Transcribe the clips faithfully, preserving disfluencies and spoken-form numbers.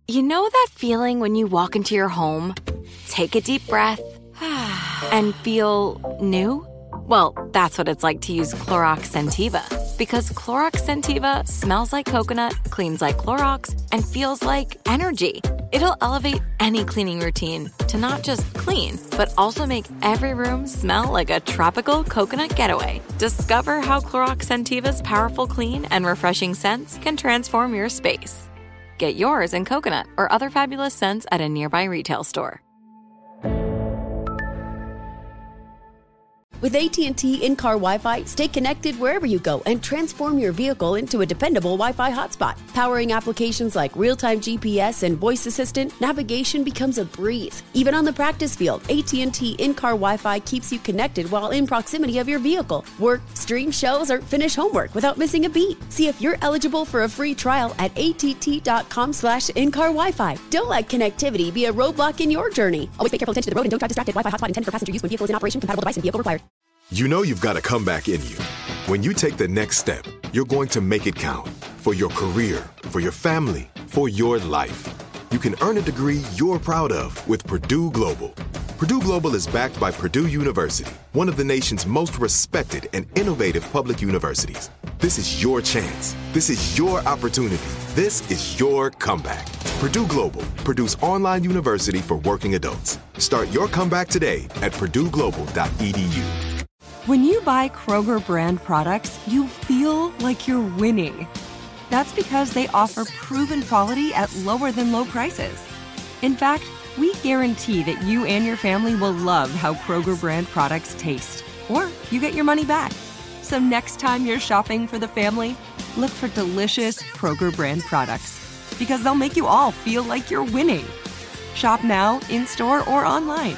You know that feeling when you walk into your home, take a deep breath, and feel new? Well, that's what it's like to use Clorox Scentiva. Because Clorox Scentiva smells like coconut, cleans like Clorox, and feels like energy. It'll elevate any cleaning routine to not just clean, but also make every room smell like a tropical coconut getaway. Discover how Clorox Scentiva's powerful clean and refreshing scents can transform your space. Get yours in coconut or other fabulous scents at a nearby retail store. With A T and T in-car Wi-Fi, stay connected wherever you go and transform your vehicle into a dependable Wi-Fi hotspot. Powering applications like real-time G P S and voice assistant, navigation becomes a breeze. Even on the practice field, A T and T in-car Wi-Fi keeps you connected while in proximity of your vehicle. Work, stream shows, or finish homework without missing a beat. See if you're eligible for a free trial at att.com slash in-car Wi-Fi. Don't let connectivity be a roadblock in your journey. Always pay careful attention to the road and don't drive distracted. Wi-Fi hotspot intended for passenger use when vehicle is in operation. Compatible device and vehicle required. You know you've got a comeback in you. When you take the next step, you're going to make it count. For your career, for your family, for your life. You can earn a degree you're proud of with Purdue Global. Purdue Global is backed by Purdue University, one of the nation's most respected and innovative public universities. This is your chance. This is your opportunity. This is your comeback. Purdue Global, Purdue's online university for working adults. Start your comeback today at purdue global dot e d u. When you buy Kroger brand products, you feel like you're winning. That's because they offer proven quality at lower than low prices. In fact, we guarantee that you and your family will love how Kroger brand products taste, or you get your money back. So next time you're shopping for the family, look for delicious Kroger brand products, because they'll make you all feel like you're winning. Shop now, in-store, or online.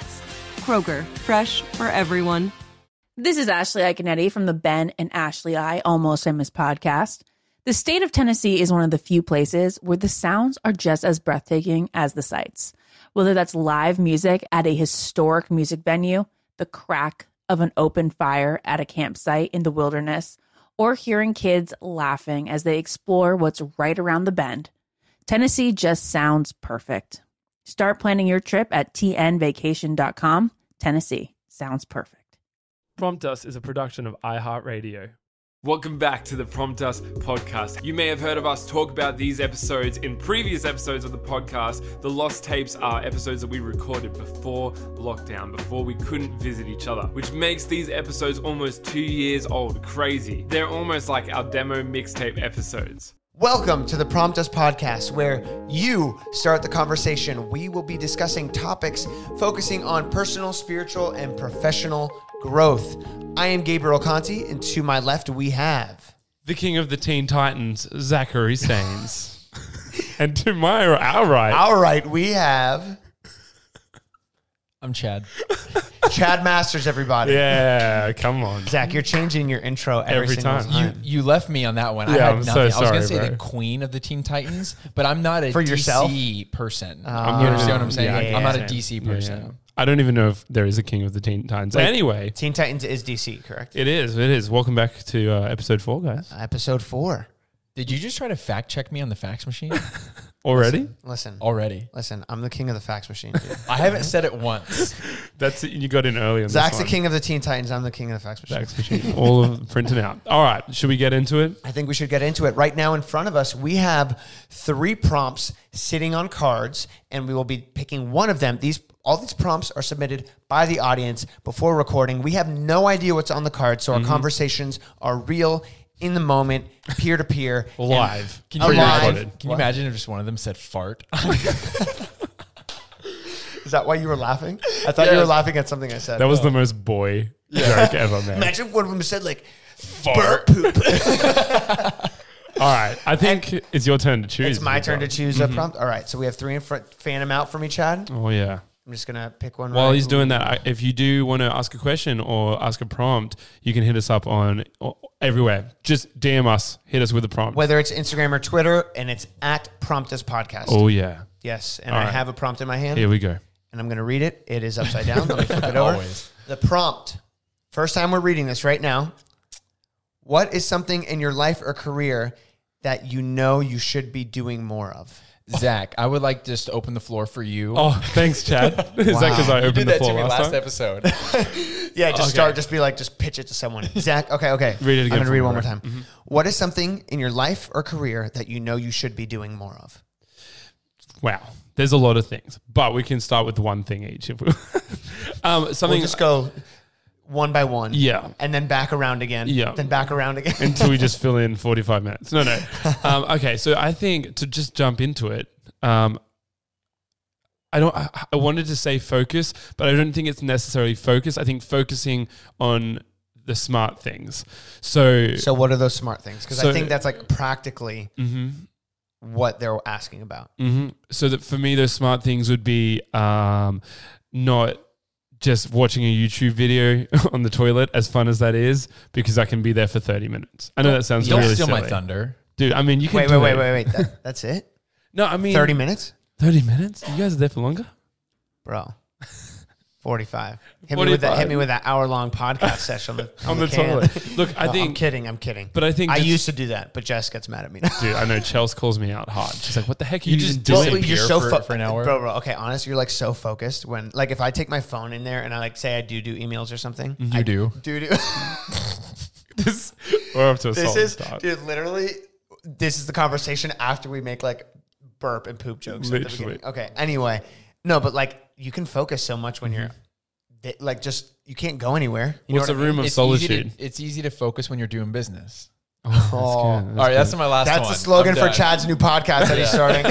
Kroger, fresh for everyone. This is Ashley Iconetti from the Ben and Ashley I Almost Famous podcast. The state of Tennessee is one of the few places where the sounds are just as breathtaking as the sights. Whether that's live music at a historic music venue, the crack of an open fire at a campsite in the wilderness, or hearing kids laughing as they explore what's right around the bend, Tennessee just sounds perfect. Start planning your trip at t n vacation dot com. Tennessee sounds perfect. Prompt Us is a production of iHeartRadio. Welcome back to the Prompt Us podcast. You may have heard of us talk about these episodes in previous episodes of the podcast. The Lost Tapes are episodes that we recorded before lockdown, before we couldn't visit each other, which makes these episodes almost two years old. Crazy. They're almost like our demo mixtape episodes. Welcome to the Prompt Us podcast, where you start the conversation. We will be discussing topics focusing on personal, spiritual, and professional growth. I am Gabriel Conti, and to my left we have the king of the Teen Titans, Zachary Staines. And to my our right, our right we have I'm Chad. Chad Masters, everybody. Yeah, come on. Zach, you're changing your intro every, Every single time. time. You you left me on that one. Yeah, I had I'm nothing. so I was sorry, gonna say bro. the queen of the Teen Titans, but I'm not a For D C yourself? person. Uh, you understand what I'm saying? yeah, Like, yeah, I'm not yeah. a D C Yeah, person. yeah. I don't even know if there is a king of the Teen Titans. Wait. Anyway, Teen Titans is D C, correct? it is. It is. Welcome back to uh, episode four, guys. Episode four. Did you just try to fact check me on the fax machine Already? Listen, already? listen, I'm the king of the fax machine, dude. I haven't said it once. That's it. You got in early on this Zach's the one. king of the Teen Titans. I'm the king of the fax machine. Fax machine. All of printing out. All right. Should we get into it? I think we should get into it. Right now in front of us, we have three prompts sitting on cards, and we will be picking one of them. These all these prompts are submitted by the audience before recording. We have no idea what's on the card, so our Mm-hmm. conversations are real, in the moment, peer to peer, Live. Can you, Alive. imagine, can you What? imagine if just one of them said fart? Is that why you were laughing? I thought you Yes. were laughing at something I said. That was the most boy joke ever made. Imagine if one of them said like Fart. burp poop. All right. I think it's your turn to choose. It's my the turn to prompt. choose a prompt. All right, so we have three in front. Fan them out for me, Chad. Oh, yeah. I'm just gonna pick one. While right. he's doing that, I- if you do want to ask a question or ask a prompt, you can hit us up on o- everywhere. Just D M us. Hit us with a prompt. whether it's Instagram or Twitter, and it's at Prompt Us Podcast. Oh, yeah. Yes, and All I right. have a prompt in my hand, Here we go. and I'm going to read it. It is upside down. Let me flip it over. Always. The prompt. First time we're reading this right now. What is something in your life or career that you know you should be doing more of? Zach, I would like just to open the floor for you. Oh, thanks, Chad. Is that because I you opened did the that floor to me last last time? episode. Yeah, just Okay. start. Just be like, just pitch it to someone. Zach, okay, okay. Read it again I'm gonna for read me, it one more right? time. Mm-hmm. What is something in your life or career that you know you should be doing more of? Wow. There's a lot of things, but we can start with one thing each. If we, um, something We'll just go one by one. Yeah. And then back around again. Yeah. Then back around again. until we just fill in forty-five minutes. No, no. Um, okay, so I think to just jump into it, um, I don't. I, I wanted to say focus, but I don't think it's necessarily focus. I think focusing on the smart things. So, So what are those smart things? Because So- I think that's like practically mm-hmm. what they're asking about. Mm-hmm. So that for me, those smart things would be um, not just watching a YouTube video on the toilet, as fun as that is, because I can be there for thirty minutes. I know that sounds Don't really steal silly. my thunder. Dude, I mean, you can Wait, do wait, wait, it. wait, wait. That, that's it? No, I mean, thirty minutes? thirty minutes? You guys are there for longer? Bro. forty-five. Hit me with that. Hit me with that hour long podcast session on the, On the can. toilet. Look, I No, I'm think, kidding. I'm kidding. but I think, I just- used to do that, but Jess gets mad at me now. dude, I know Chelsea calls me out hard. She's like, what the heck are you, You just even don't- doing? Disappear you're so for- fo- for an hour? bro, bro. Okay, honest, you're like so focused when, like, if I take my phone in there and I like say I do do emails or something, You I do. do do. this, we're up to a this solid is, start. dude, literally, this is the conversation after we make like burp and poop jokes at the Literally. beginning. Okay, anyway, no, but like you can focus so much when you're th- like just you can't go anywhere. You What's know a what I mean? room of It's easy, solitude? to, it's easy to focus when you're doing business. Oh, All right, that's my last that's one. the slogan I'm for done. Chad's new podcast that he's starting.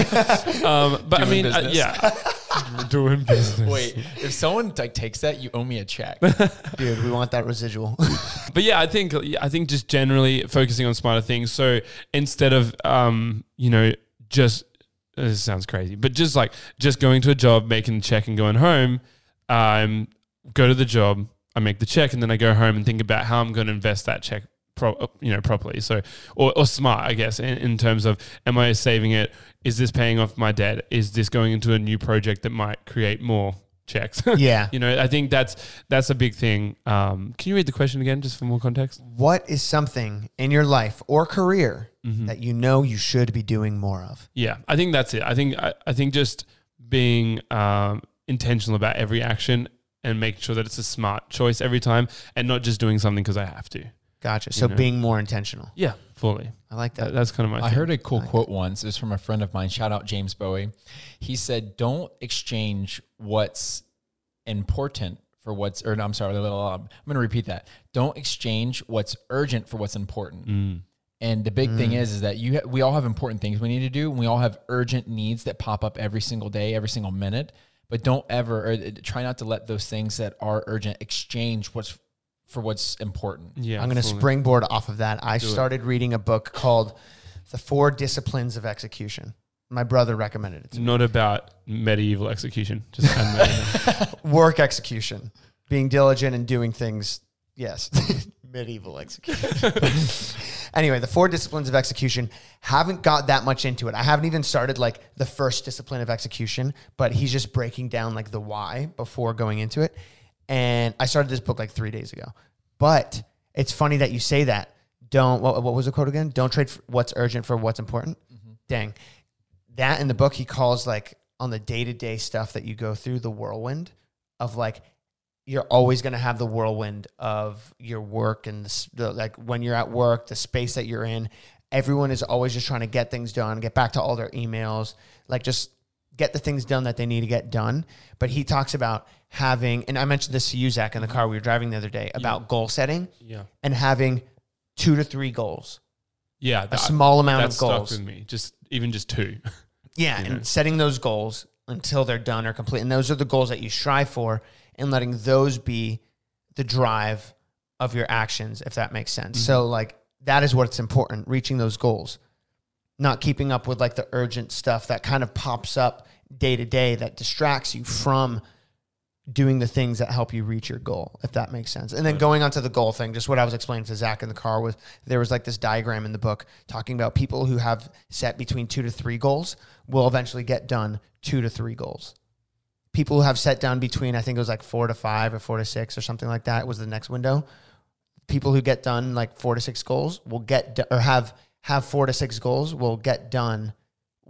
Um, but I Doing mean, uh, business. yeah, doing business. Wait, if someone like takes that, you owe me a check. Dude, we want that residual. But yeah, I think I think just generally focusing on smarter things. So instead of um, you know, just this sounds crazy, but just like just going to a job, making the check, and going home, um, go to the job, I make the check, and then I go home and think about how I'm going to invest that check, pro, you know, properly. So or, or smart, I guess, in, in terms of am I saving it? Is this paying off my debt? Is this going into a new project that might create more checks? Yeah. You know, I think that's that's a big thing. Um, can you read the question again, just for more context? What is something in your life or career Mm-hmm. that you know you should be doing more of? Yeah, I think that's it. I think I, I think just being um, intentional about every action and making sure that it's a smart choice every time, and not just doing something because I have to. Gotcha. So know. being more intentional. Yeah, fully. I like that. That, that's kind of my. I thing. heard a cool quote once. It was from a friend of mine. Shout out James Bowie. He said, "Don't exchange what's important for what's." Or no, I'm sorry. I'm going to repeat that. Don't exchange what's urgent for what's important. Mm. And the big thing is, is that you ha- we all have important things we need to do, and we all have urgent needs that pop up every single day, every single minute. But don't ever, or uh, try not to let those things that are urgent exchange what's for what's important. Yeah, I'm going to fully. springboard off of that. I Do it. started reading a book called The Four Disciplines of Execution. My brother recommended it to me. Not about medieval execution, just medieval. Work execution, being diligent and doing things. Yes. Medieval execution. Anyway, the four disciplines of execution, haven't got that much into it. I haven't even started like the first discipline of execution, but he's just breaking down like the why before going into it. And I started this book like three days ago. But it's funny that you say that. Don't, what, what was the quote again? Don't trade for what's urgent for what's important. Mm-hmm. Dang. That in the book, he calls like on the day-to-day stuff that you go through, the whirlwind of like, you're always going to have the whirlwind of your work and the, the, like when you're at work, the space that you're in, everyone is always just trying to get things done, get back to all their emails, like just get the things done that they need to get done. But he talks about having, and I mentioned this to you, Zach, in the car we were driving the other day, about goal setting Yeah, and having two to three goals, yeah. a small amount that of stuck goals. with me. Just even just two. Yeah, You and know. setting those goals until they're done or complete. And those are the goals that you strive for, and letting those be the drive of your actions, if that makes sense. Mm-hmm. So, like, that is what's important, reaching those goals. Not keeping up with, like, the urgent stuff that kind of pops up day to day that distracts you from doing the things that help you reach your goal, if that makes sense. And then going on to the goal thing, just what I was explaining to Zach in the car was there was like this diagram in the book talking about people who have set between two to three goals will eventually get done two to three goals. People who have set down between, I think it was like four to five or four to six or something like that was the next window. People who get done like four to six goals will get, do- or have, have four to six goals will get done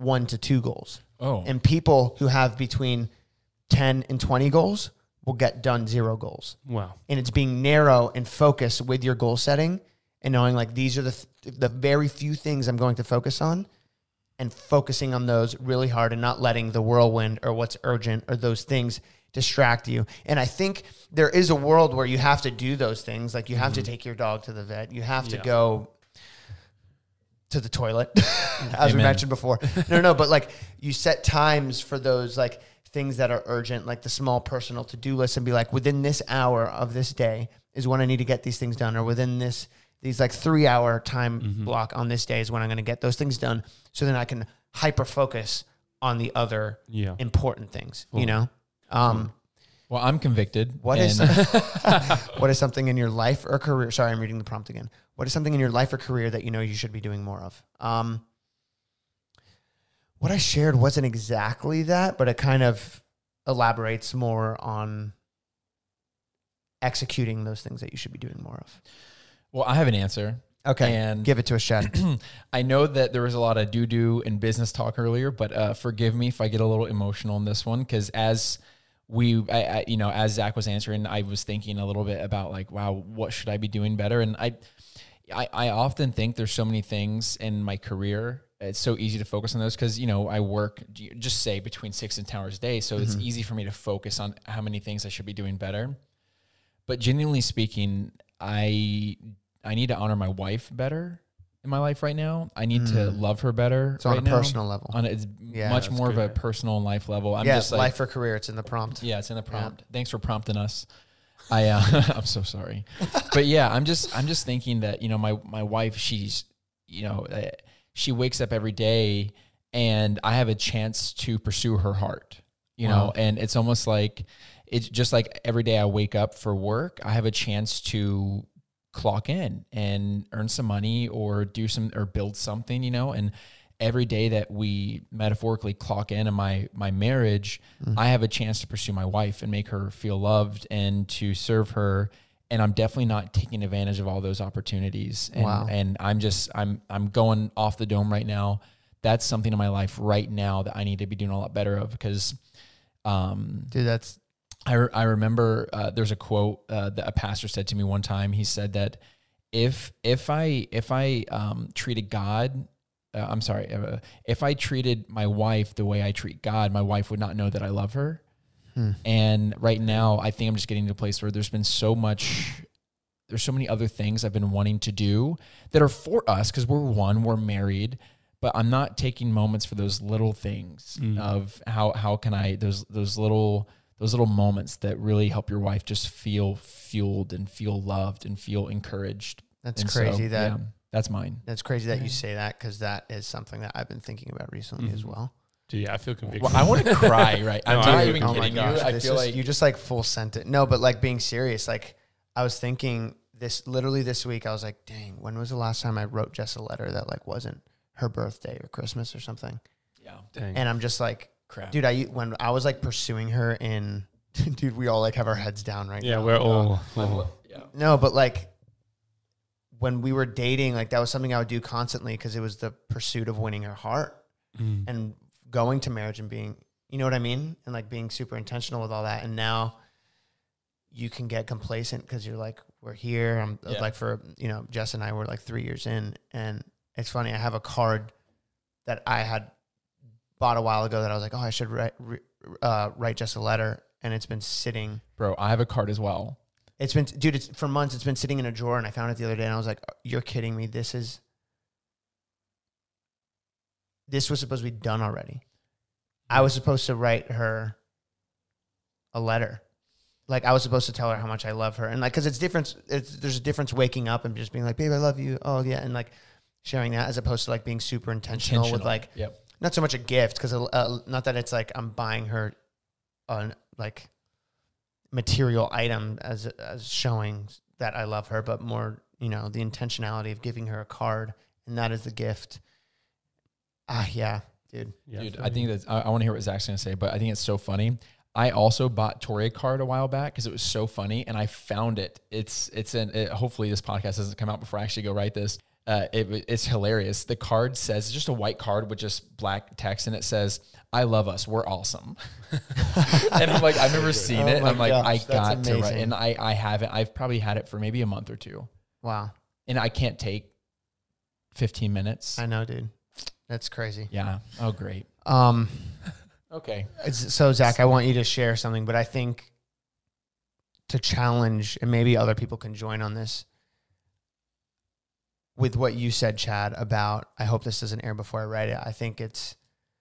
one to two goals. Oh. And people who have between ten and twenty goals will get done zero goals. Wow. And it's being narrow and focused with your goal setting and knowing like these are the th- the very few things I'm going to focus on, and focusing on those really hard and not letting the whirlwind or what's urgent or those things distract you. And I think there is a world where you have to do those things. Like you have mm-hmm. to take your dog to the vet. You have to yeah. go to the toilet, as Amen. we mentioned before. No, no, but like you set times for those like things that are urgent, like the small personal to-do list, and be like, within this hour of this day is when I need to get these things done, or within this, these like three hour time mm-hmm. block on this day is when I'm going to get those things done. So then I can hyper focus on the other yeah. important things, cool. you know? Um, well, I'm convicted. What is, what is something in your life or career? Sorry, I'm reading the prompt again. What is something in your life or career that you know you should be doing more of? Um, what I shared wasn't exactly that, but it kind of elaborates more on executing those things that you should be doing more of. Well, I have an answer. Okay, and give it to us, Chad. I know that there was a lot of doo-doo and business talk earlier, but uh, forgive me if I get a little emotional in this one, because as we, I, I, you know, as Zach was answering, I was thinking a little bit about like, wow, what should I be doing better? And I, I, I often think there's so many things in my career. It's so easy to focus on those because, you know, I work just say between six and ten hours a day. So mm-hmm. it's easy for me to focus on how many things I should be doing better. But genuinely speaking, I I need to honor my wife better in my life right now. I need mm. to love her better. It's right on a now. personal level. On a, it's yeah, much more good. of a personal life level. I'm yeah, just like, life or career. It's in the prompt. Yeah, it's in the prompt. Yeah. Thanks for prompting us. I uh, I'm so sorry, but yeah, I'm just I'm just thinking that, you know, my my wife, she's, you know, uh, she wakes up every day and I have a chance to pursue her heart, you wow. know, and it's almost like it's just like every day I wake up for work, I have a chance to clock in and earn some money or do some or build something, you know, and every day that we metaphorically clock in in my, my marriage, mm. I have a chance to pursue my wife and make her feel loved and to serve her. And I'm definitely not taking advantage of all those opportunities. And, wow. and I'm just, I'm, I'm going off the dome right now. That's something in my life right now that I need to be doing a lot better of because, um, dude, that's, I, re- I remember uh, there's a quote uh, that a pastor said to me one time. He said that if if I if I um, treated God, uh, I'm sorry, uh, if I treated my wife the way I treat God, my wife would not know that I love her. Hmm. And right now, I think I'm just getting to a place where there's been so much, there's so many other things I've been wanting to do that are for us because we're one, we're married. But I'm not taking moments for those little things mm. of how how can I those those little. Those little moments that really help your wife just feel fueled and feel loved and feel encouraged. That's and crazy. So, that yeah, that's mine. That's crazy that you say that because that is something that I've been thinking about recently mm-hmm. as well. Dude, yeah, I feel convicted. Well, I want to cry, right? I'm no, not I even oh kidding my gosh, you. I this feel is, like you just like full sentence. No, but like being serious, like I was thinking this literally this week. I was like, dang, when was the last time I wrote Jess a letter that like wasn't her birthday or Christmas or something? Yeah, dang. And I'm just like, crap, dude. I when I was like pursuing her in. Dude, we all like have our heads down right yeah, now. Yeah, we're all. Uh, yeah. No, but like when we were dating, like that was something I would do constantly because it was the pursuit of winning her heart mm. and going to marriage and being, you know what I mean? And like being super intentional with all that. And now you can get complacent because you're like, we're here. I'm yeah. like for, you know, Jess and I were like three years in. And it's funny, I have a card that I had bought a while ago that I was like, oh, I should write, uh, write Jess a letter. And it's been sitting. Bro, I have a card as well. It's been, dude, it's for months. It's been sitting in a drawer, and I found it the other day, and I was like, you're kidding me. This is, this was supposed to be done already. I was supposed to write her a letter. Like, I was supposed to tell her how much I love her. And, like, because it's different. It's, there's a difference waking up and just being like, babe, I love you. Oh, yeah. And, like, sharing that as opposed to, like, being super intentional, intentional. with, like, yep. not so much a gift, because uh, not that it's, like, I'm buying her an like material item as as showing that I love her, but more, you know, the intentionality of giving her a card, and that is the gift. Ah, yeah, dude. Yeah, dude, I think that I, I want to hear what Zach's gonna say, but I think it's so funny. I also bought Tori a card a while back because it was so funny, and I found it. It's it's an it, hopefully this podcast doesn't come out before I actually go write this. Uh, it, it's hilarious. The card says, it's just a white card with just black text, and it says, "I love us. We're awesome." And I'm like, I've never seen Oh it. And my I'm like, gosh, I that's got to write. amazing. And I, I haven't. I've probably had it for maybe a month or two. Wow. And I can't take fifteen minutes. I know, dude. That's crazy. Yeah. Oh, great. Um, Okay. it's- so Zach, I want you to share something, but I think to challenge, and maybe other people can join on this, with what you said, Chad, about, I hope this doesn't air before I write it. I think it's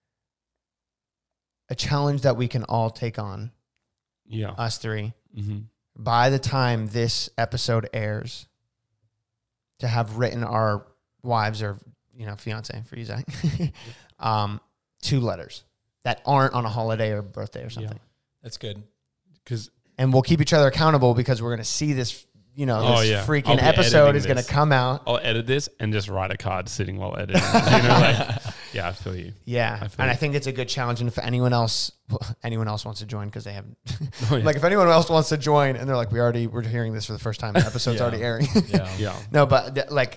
a challenge that we can all take on, Yeah. us three, Mm-hmm. by the time this episode airs, to have written our wives or, you know, fiance for you, Zach, um, two letters that aren't on a holiday or birthday or something. That's good. Because And we'll keep each other accountable because we're going to see this, you know, Oh, this yeah. I'll freaking be episode editing is going to this. come out. I'll edit this and just write a card sitting while editing. You know, like, yeah, I feel you. Yeah. I feel And I you. think it's a good challenge. And if anyone else, well, anyone else wants to join, because they haven't, Oh, yeah. like if anyone else wants to join and they're like, we already, we're hearing this for the first time, the episode's Yeah. already airing. Yeah. Yeah. No, but th- like,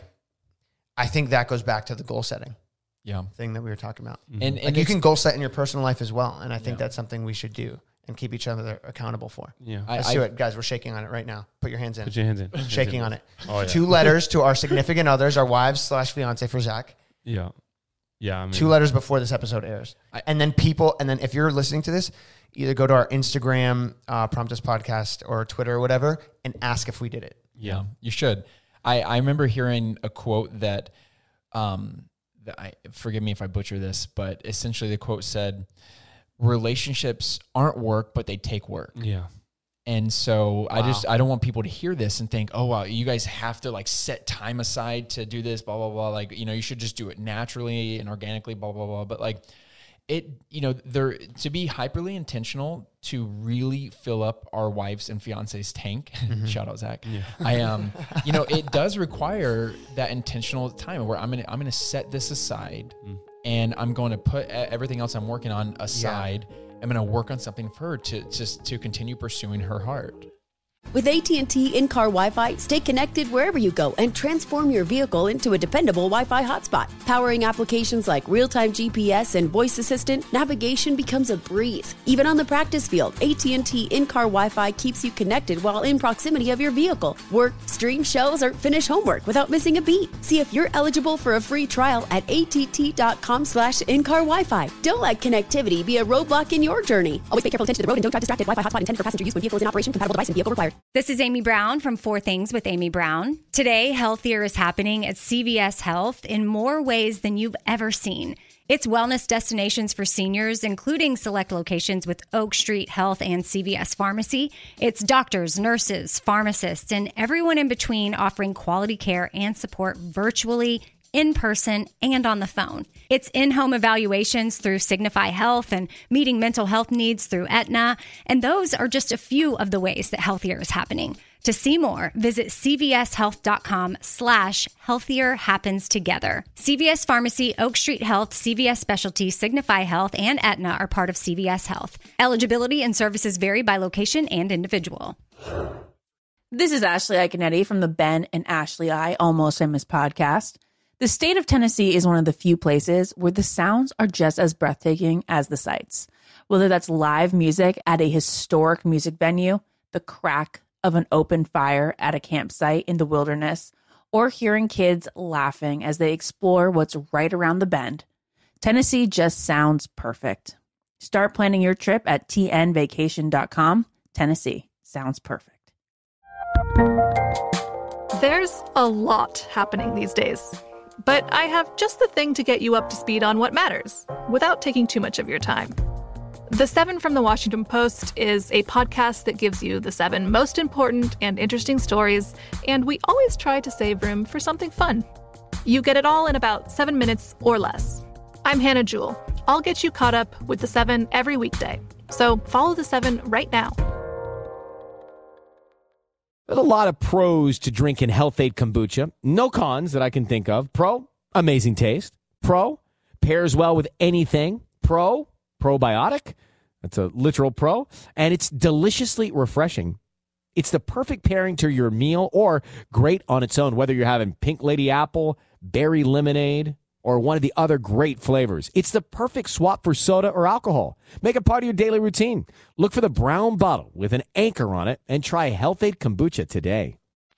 I think that goes back to the goal setting Yeah. thing that we were talking about. And, and Like you it's- can goal set in your personal life as well. And I think Yeah. that's something we should do and keep each other accountable for. Yeah. I- Let's I- do it. Guys, we're shaking on it right now. Put your hands in. Put your hands in. Hands Shaking in. on it. Oh, yeah. Two letters to our significant others, our wives slash fiance for Zach. Yeah. Yeah. I mean, Two letters before this episode airs. I- and then people, and then if you're listening to this, either go to our Instagram, uh, Prompt Us Podcast, or Twitter or whatever, and ask if we did it. Yeah. You should. I, I remember hearing a quote that, um, that I forgive me if I butcher this, but essentially the quote said, relationships aren't work, but they take work. Yeah. And so I Wow. just, I don't want people to hear this and think, oh, wow, you guys have to like set time aside to do this, blah, blah, blah. Like, you know, you should just do it naturally and organically, blah, blah, blah. But like it, you know, there to be hyperly intentional to really fill up our wives and fiance's tank. Shout out Zach. I um, you know, it does require that intentional time where I'm gonna, I'm gonna set this aside and I'm going to put e- everything else I'm working on aside. I'm going to work on something for her to just to continue pursuing her heart. With A T and T in-car Wi-Fi, stay connected wherever you go and transform your vehicle into a dependable Wi-Fi hotspot. Powering applications like real-time G P S and voice assistant, navigation becomes a breeze. Even on the practice field, A T and T in-car Wi-Fi keeps you connected while in proximity of your vehicle. Work, stream shows, or finish homework without missing a beat. See if you're eligible for a free trial at att.com slash in-car Wi-Fi. Don't let connectivity be a roadblock in your journey. Always pay careful attention to the road and don't drive distracted. Wi-Fi hotspot intended for passenger use when vehicle is in operation. Compatible device and vehicle required. This is Amy Brown from Four Things with Amy Brown. Today, healthier is happening at C V S Health in more ways than you've ever seen. It's wellness destinations for seniors, including select locations with Oak Street Health and C V S Pharmacy. It's doctors, nurses, pharmacists, and everyone in between offering quality care and support virtually, in person, and on the phone. It's in-home evaluations through Signify Health and meeting mental health needs through Aetna. And those are just a few of the ways that healthier is happening. To see more, visit cvshealth.com slash healthier happens together. C V S Pharmacy, Oak Street Health, C V S Specialty, Signify Health, and Aetna are part of C V S Health. Eligibility and services vary by location and individual. This is Ashley Iconetti from the Ben and Ashley I Almost Famous podcast. The state of Tennessee is one of the few places where the sounds are just as breathtaking as the sights. Whether that's live music at a historic music venue, the crack of an open fire at a campsite in the wilderness, or hearing kids laughing as they explore what's right around the bend, Tennessee just sounds perfect. Start planning your trip at t n vacation dot com. Tennessee sounds perfect. There's a lot happening these days, but I have just the thing to get you up to speed on what matters without taking too much of your time. The Seven from the Washington Post is a podcast that gives you the seven most important and interesting stories, and we always try to save room for something fun. You get it all in about seven minutes or less. I'm Hannah Jewell. I'll get you caught up with the seven every weekday. So follow the seven right now. There's a lot of pros to drinking Health-Ade kombucha. No cons that I can think of. Pro, amazing taste. Pro, pairs well with anything. Pro, probiotic. That's a literal pro. And it's deliciously refreshing. It's the perfect pairing to your meal or great on its own, whether you're having Pink Lady Apple, berry lemonade, or one of the other great flavors. It's the perfect swap for soda or alcohol. Make it part of your daily routine. Look for the brown bottle with an anchor on it and try Health-Ade Kombucha today.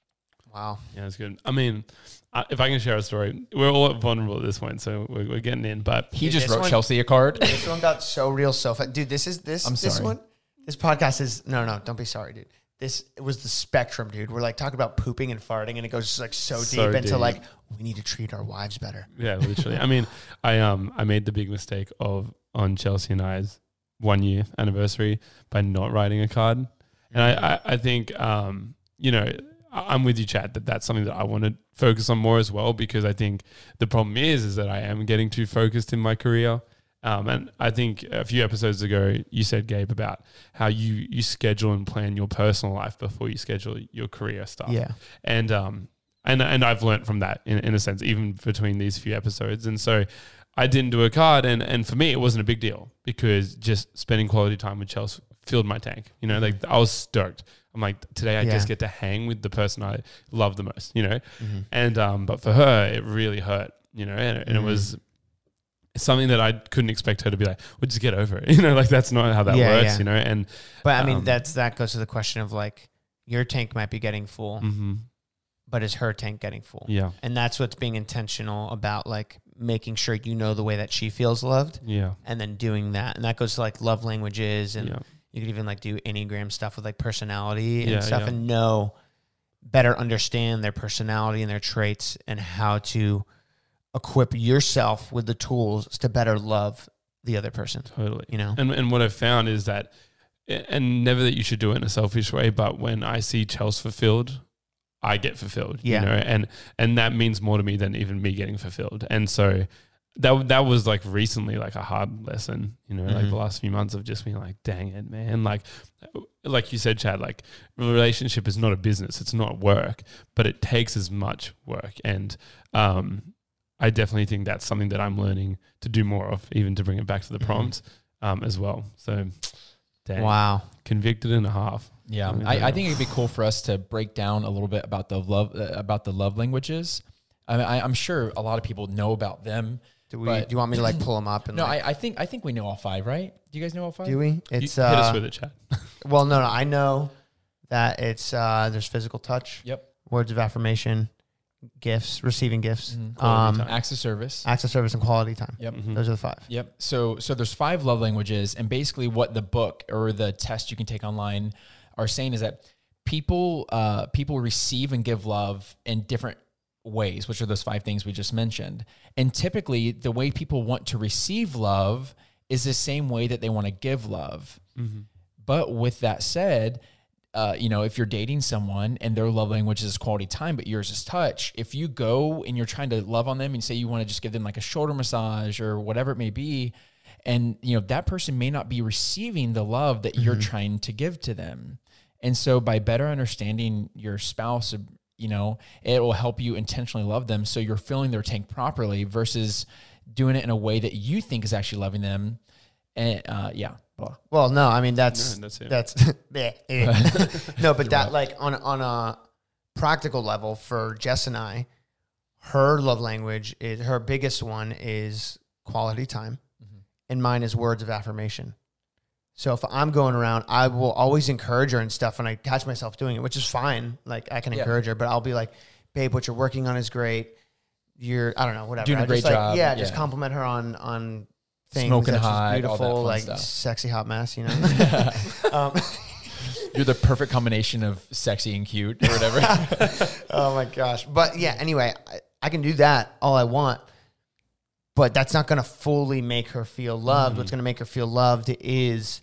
Wow. Yeah, that's good. I mean, uh, if I can share a story, we're all vulnerable at this point, so we're, we're getting in. But he Dude, just wrote one, Chelsea a card. This one got so real, so fast. Dude, this is this. I'm this sorry. one. This podcast is no, no. Don't be sorry, dude. This it was the spectrum, dude. We're like talking about pooping and farting, and it goes just like so, So deep into deep. like we need to treat our wives better. Yeah, literally. I mean, I um I made the big mistake of on Chelsea and I's one year anniversary by not writing a card, and I I, I think um you know I- I'm with you, Chad, that that's something that I want to focus on more as well, because I think the problem is is that I am getting too focused in my career. Um, and I think a few episodes ago, you said, Gabe, about how you, you schedule and plan your personal life before you schedule your career stuff. Yeah. And um, and and I've learned from that in, in a sense, even between these few episodes. And so I didn't do a card. And, and for me, it wasn't a big deal, because just spending quality time with Chelsea filled my tank. You know, like I was stoked. I'm like, today I Yeah. just get to hang with the person I love the most, you know. Mm-hmm. And um, but for her, it really hurt, you know, and, and Mm-hmm. it was something that I couldn't expect her to be like, well, just get over it. You know, like that's not how that Yeah, works, yeah. you know? And, But I mean, um, that's that goes to the question of like your tank might be getting full, mhm. but is her tank getting full? Yeah. And that's what's being intentional about, like making sure you know the way that she feels loved, Yeah. and then doing that. And that goes to like love languages, and Yeah. you could even like do Enneagram stuff with like personality and Yeah, stuff, yeah. and know better understand their personality and their traits, and how to equip yourself with the tools to better love the other person. Totally. You know? And and what I've found is that, and never that you should do it in a selfish way, but when I see Chelsea fulfilled, I get fulfilled. Yeah. You know, and and that means more to me than even me getting fulfilled. And so that that was like recently like a hard lesson, you know, like Mhm. the last few months of just being like, dang it, man. Like like you said, Chad, like relationship is not a business, it's not work, but it takes as much work. And um I definitely think that's something that I'm learning to do more of, even to bring it back to the prompt um, as well. So, dang, Wow. convicted and a half. Yeah, mean, I, I think it'd be cool for us to break down a little bit about the love uh, about the love languages. I mean, I, I'm sure a lot of people know about them. Do we? but- Do you want me to like pull them up? And No, like, I, I think I think we know all five, right? Do you guys know all five? do we? You It's hit uh, us with it, Chad. well, no, no. I know that it's uh, there's physical touch, Yep. words of affirmation, gifts, receiving gifts, Mhm. Quality um, time. Acts of service. acts of service, and quality time. Yep. Mhm. Those are the five. Yep. So so there's five love languages, and basically what the book or the test you can take online are saying is that people uh, people receive and give love in different ways, which are those five things we just mentioned. And typically, the way people want to receive love is the same way that they want to give love. Mm-hmm. But with that said, uh, you know, if you're dating someone and their love language is quality time, but yours is touch, if you go and you're trying to love on them and say you want to just give them like a shoulder massage or whatever it may be, and, you know, that person may not be receiving the love that you're trying to give to them. And so by better understanding your spouse, you know, it will help you intentionally love them so you're filling their tank properly versus doing it in a way that you think is actually loving them. And uh, yeah. Blah. Well, no, I mean that's No, that's it. that's bleh, eh. no, but that like on on a practical level for Jess and I, her love language is her biggest one is quality time, and mine is words of affirmation. So if I'm going around, I will always encourage her and stuff, and I catch myself doing it, which is fine. Like I can Yeah. encourage her, but I'll be like, "Babe, what you're working on is great. You're I don't know, whatever. Doing a I great just, like, job, Yeah, just yeah. compliment her on on. Things Smoking that she's hot, all that beautiful, fun like stuff. sexy hot mess, you know. um, You're the perfect combination of sexy and cute or whatever. oh my gosh! But yeah, anyway, I, I can do that all I want, but that's not going to fully make her feel loved. Mm-hmm. What's going to make her feel loved is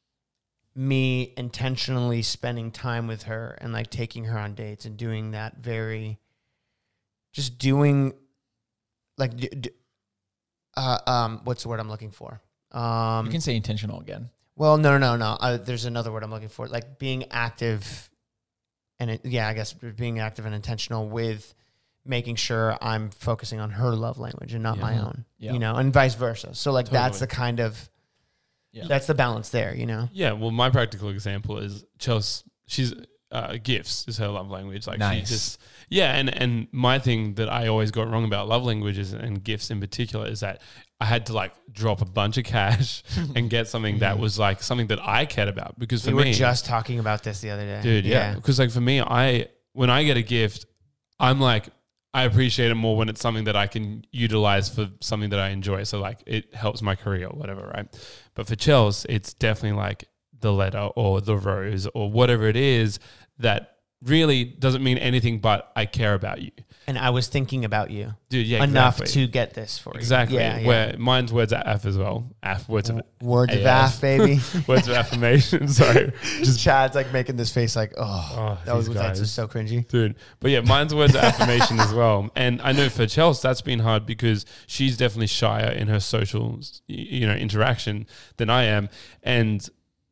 me intentionally spending time with her and like taking her on dates and doing that very, just doing like. D- d- Uh, um, what's the word I'm looking for? Um, You can say intentional again. well, no, no, no. Uh, there's another word I'm looking for. Like being active, and it, yeah, I guess being active and intentional with making sure I'm focusing on her love language and not Yeah. my own. Yeah. You know, and vice versa. So like that's the Totally. kind of Yeah. that's the balance there. You know. Yeah, well, my practical example is Chelsea. She's uh, gifts is her love language. Like Nice. she just, yeah. And, and my thing that I always got wrong about love languages and gifts in particular is that I had to like drop a bunch of cash and get something that was like something that I cared about. Because for we me, were just talking about this the other day. dude, yeah. Because like for me, I, when I get a gift, I'm like, I appreciate it more when it's something that I can utilize for something that I enjoy. So like it helps my career or whatever, right? But for Chels, it's definitely like the letter or the rose or whatever it is that really doesn't mean anything but I care about you. And I was thinking about you. Dude, yeah, enough exactly. to get this for you. Exactly. Yeah, yeah. Where mine's words of F as well. F, words of Words A of F. Af, baby. Words of affirmation. Sorry. Just Chad's like making this face like, oh, Oh, that was these that's guys. just so cringy. Dude. But yeah, mine's words of affirmation as well. And I know for Chels, that's been hard because she's definitely shyer in her social, you know, interaction than I am. And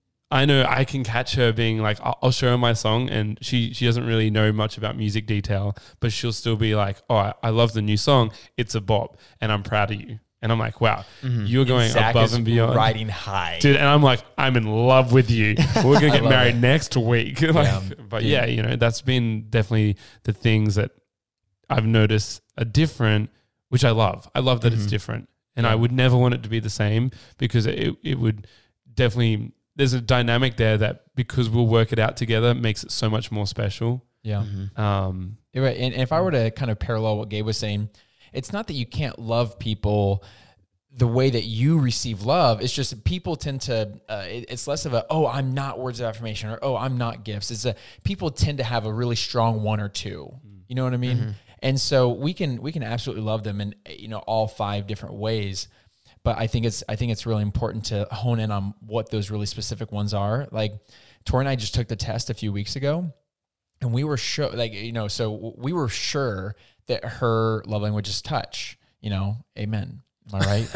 I know I can catch her being like, I'll, I'll show her my song and she she doesn't really know much about music detail, but she'll still be like, oh, I, I love the new song. It's a bop and I'm proud of you. And I'm like, wow, you're going Zach above is and beyond. riding high. Dude, and I'm like, I'm in love with you. We're going to get married it. next week. like, Yeah, but dude. yeah, you know, that's been definitely the things that I've noticed are different, which I love. I love that Mm-hmm. it's different. And I would never want it to be the same because it, it would definitely, there's a dynamic there that because we'll work it out together makes it so much more special. Yeah. Um, You're right. And, and if I were to kind of parallel what Gabe was saying, it's not that you can't love people the way that you receive love. It's just people tend to, uh, it, it's less of a, oh, I'm not words of affirmation or, oh, I'm not gifts. It's a, people tend to have a really strong one or two. You know what I mean? Mm-hmm. And so we can, we can absolutely love them in, you know, all five different ways. But I think it's, I think it's really important to hone in on what those really specific ones are. Like Tori and I just took the test a few weeks ago and we were sure, like, you know, so we were sure that her love language is touch, you know, amen. Am I right?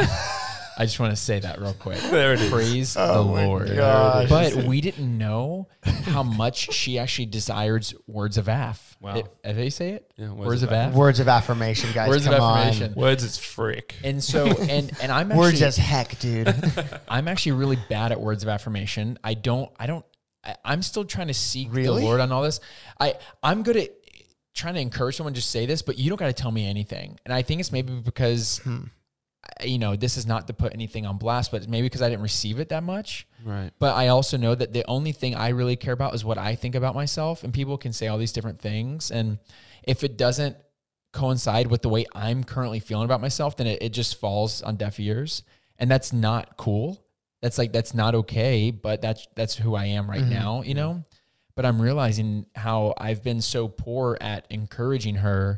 I just want to say that real quick. There it is. Praise Oh the my Lord. gosh. But we didn't know how much she actually desires words of aff. Wow. It, have they say it? Yeah, words words of of aff. Words of affirmation, guys. Words of come affirmation. words is frick. And so, and and I'm On. actually, Words as heck, dude. I'm actually really bad at words of affirmation. I don't, I don't, I, I'm still trying to seek Really? the Lord on all this. I, I'm good at trying to encourage someone to just say this, but you don't got to tell me anything. And I think it's maybe because, Hmm. you know, this is not to put anything on blast, but maybe because I didn't receive it that much. Right. But I also know that the only thing I really care about is what I think about myself. And people can say all these different things. And if it doesn't coincide with the way I'm currently feeling about myself, then it, it just falls on deaf ears. And that's not cool. That's like, that's not okay. But that's, that's who I am right Mm-hmm. now, you know? But I'm realizing how I've been so poor at encouraging her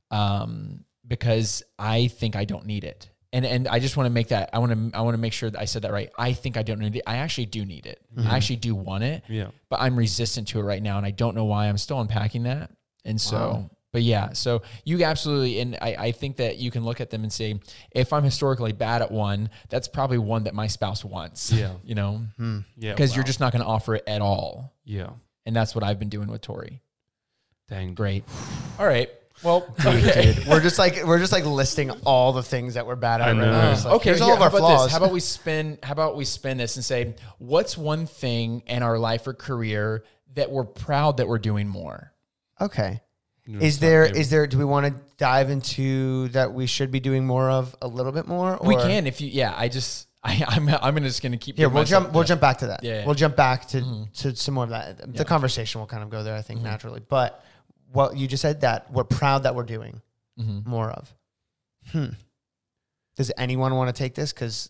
um, because I think I don't need it. And and I just want to make that, I want to I want to make sure that I said that right. I think I don't need it. I actually do need it. Mm-hmm. I actually do want it. Yeah. But I'm resistant to it right now. And I don't know why. I'm still unpacking that. And so, Wow. but yeah, so you absolutely, and I, I think that you can look at them and say, if I'm historically bad at one, that's probably one that my spouse wants. Yeah. You know, Yeah. because you're wow. just not going to offer it at all. Yeah. And that's what I've been doing with Tori. Dang. Great. All right. Well, Dude, okay. dude, we're just like we're just like listing all the things that we're bad at. I right know. now. Just like, okay, here's all here, of our how about flaws. this? How about we spin? How about we spin this and say, what's one thing in our life or career that we're proud that we're doing more? Okay. You know, Is it's there not is there do we want to dive into that we should be doing more of a little bit more? Or? We can if you. Yeah, I just. I, I'm. I'm just going to keep. Here, giving we'll myself- jump. We'll yeah. jump back to that. Yeah, yeah. We'll jump back to Mm-hmm. to some more of that. The Yeah. conversation will kind of go there, I think, naturally. But what you just said that we're proud that we're doing Mhm. more of. Hmm. Does anyone want to take this? Because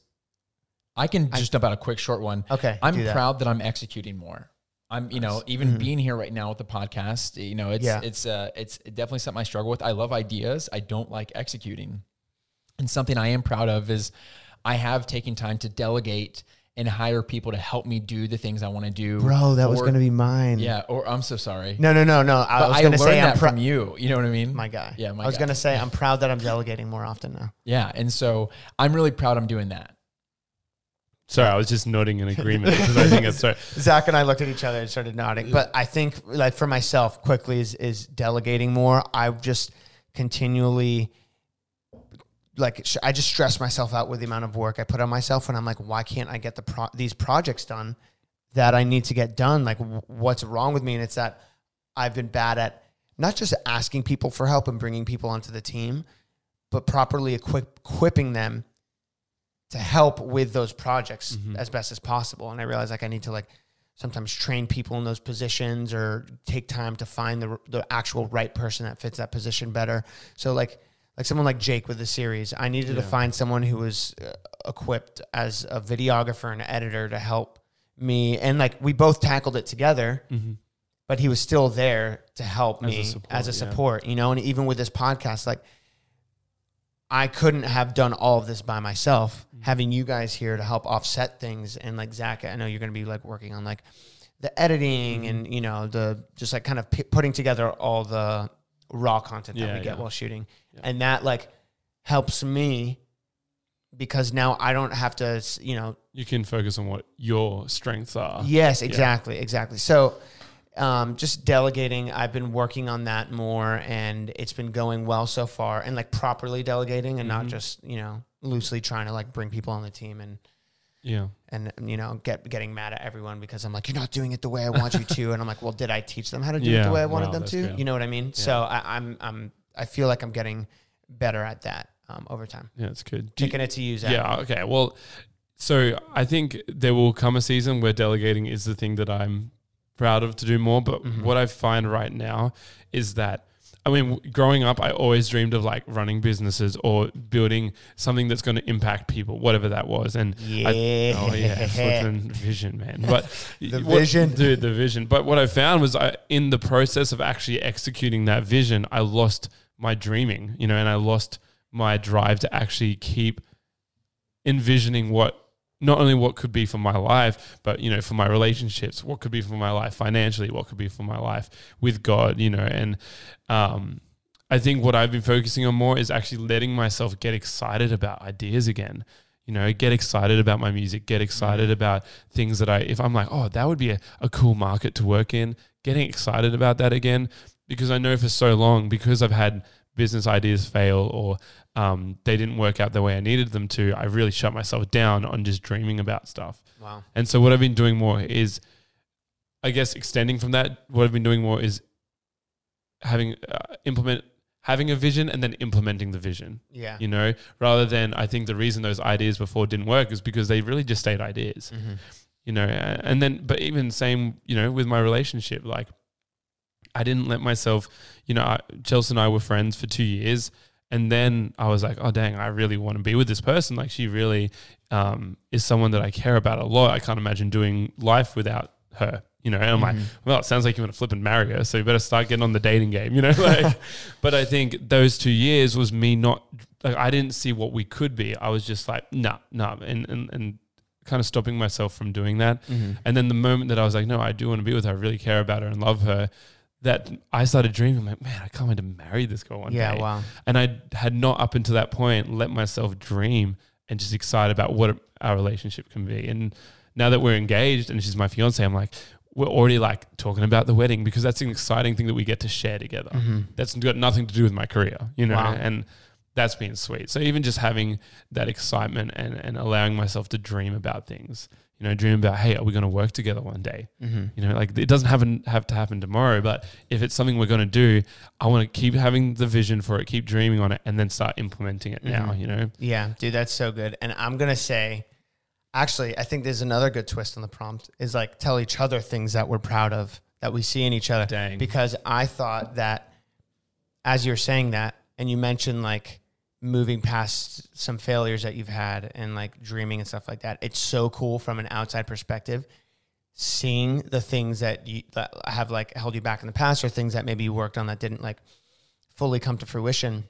I can I- just about a quick short one. okay, I'm do that. proud that I'm executing more. I'm, you know, even Mhm. being here right now with the podcast, you know, it's Yeah. it's uh it's definitely something I struggle with. I love ideas. I don't like executing. And something I am proud of is I have taken time to delegate and hire people to help me do the things I want to do. Bro, that was Or- going to be mine. Yeah, or I'm so sorry. No, no, no, no. I But was I going to learned say I'm that proud. from you. You know what I mean? My guy. Yeah, my I was guy. going to say I'm proud that I'm delegating more often now. Yeah, and so I'm really proud I'm doing that. Sorry, I was just nodding in agreement because I think it's so. Zach and I looked at each other and started nodding. But I think, like for myself, quickly is is delegating more. I've just continually, like, sh- I just stress myself out with the amount of work I put on myself, and I'm like, why can't I get the pro- these projects done that I need to get done? Like, w- what's wrong with me? And it's that I've been bad at not just asking people for help and bringing people onto the team, but properly equip, equipping them to help with those projects mm-hmm. as best as possible. And I realized like I need to like sometimes train people in those positions or take time to find the the actual right person that fits that position better. So like like someone like Jake with the series, I needed yeah. to find someone who was uh, equipped as a videographer and editor to help me. And like we both tackled it together, mm-hmm. but he was still there to help as me a support, as a support, yeah. you know. And even with this podcast, like I couldn't have done all of this by myself. Mm-hmm. Having you guys here to help offset things, and like Zach, I know you're going to be like working on like the editing mm-hmm. and you know the just like kind of p- putting together all the raw content that yeah, we get yeah. while shooting, yeah. and that like helps me because now I don't have to, you know, you can focus on what your strengths are. Yes, exactly, yeah. exactly. So. Um, just delegating, I've been working on that more and it's been going well so far, and like properly delegating and mm-hmm. not just, you know, loosely trying to like bring people on the team and, yeah. And, you know, get, getting mad at everyone because I'm like, you're not doing it the way I want you to. And I'm like, well, did I teach them how to do yeah. it the way I wanted wow, them to? Good. You know what I mean? Yeah. So I, I'm, I'm, I feel like I'm getting better at that, um, over time. Yeah, it's good. Taking it to use. Yeah. Okay. Well, so I think there will come a season where delegating is the thing that I'm proud of to do more, but mm-hmm. what I find right now is that, I mean, growing up, I always dreamed of like running businesses or building something that's going to impact people, whatever that was. And yeah, I, oh yeah, flipping vision, man. But the what, vision, dude, the vision. But what I found was, I, in the process of actually executing that vision, I lost my dreaming, you know, and I lost my drive to actually keep envisioning what. Not only what could be for my life, but, you know, for my relationships, what could be for my life financially, what could be for my life with God, you know. And um, I think what I've been focusing on more is actually letting myself get excited about ideas again, you know, get excited about my music, get excited mm-hmm. about things that I, if I'm like, oh, that would be a, a cool market to work in, getting excited about that again, because I know for so long, because I've had business ideas fail or um, they didn't work out the way I needed them to, I really shut myself down on just dreaming about stuff. Wow. And so what I've been doing more is, I guess, extending from that, what I've been doing more is having uh, implement having a vision and then implementing the vision. Yeah. You know, rather than, I think the reason those ideas before didn't work is because they really just stayed ideas. Mm-hmm. You know, and then, but even same, you know, with my relationship, like I didn't let myself, you know, I, Chelsea and I were friends for two years. And then I was like, oh, dang, I really want to be with this person. Like she really um, is someone that I care about a lot. I can't imagine doing life without her, you know. And I'm mm-hmm. like, well, it sounds like you want to flip and marry her, so you better start getting on the dating game, you know. Like, but I think those two years was me not, like, I didn't see what we could be. I was just like, nah, nah, and and and kind of stopping myself from doing that. Mm-hmm. And then the moment that I was like, no, I do want to be with her, I really care about her and love her, that I started dreaming, like, man, I can't wait to marry this girl one yeah, day. Yeah, wow. And I had not up until that point let myself dream and just excited about what our relationship can be. And now that we're engaged and she's my fiance, I'm like, we're already like talking about the wedding, because that's an exciting thing that we get to share together. Mm-hmm. That's got nothing to do with my career, you know, wow. and that's been sweet. So even just having that excitement and, and allowing myself to dream about things, you know, dream about, hey, are we going to work together one day? Mm-hmm. You know, like it doesn't happen, have to happen tomorrow, but if it's something we're going to do, I want to keep having the vision for it, keep dreaming on it, and then start implementing it mm-hmm. now, you know? Yeah, dude, that's so good. And I'm going to say, actually, I think there's another good twist on the prompt is like tell each other things that we're proud of, that we see in each other. Dang. Because I thought that as you're saying that, and you mentioned like moving past some failures that you've had and like dreaming and stuff like that, it's so cool from an outside perspective, seeing the things that you that have like held you back in the past, or things that maybe you worked on that didn't like fully come to fruition,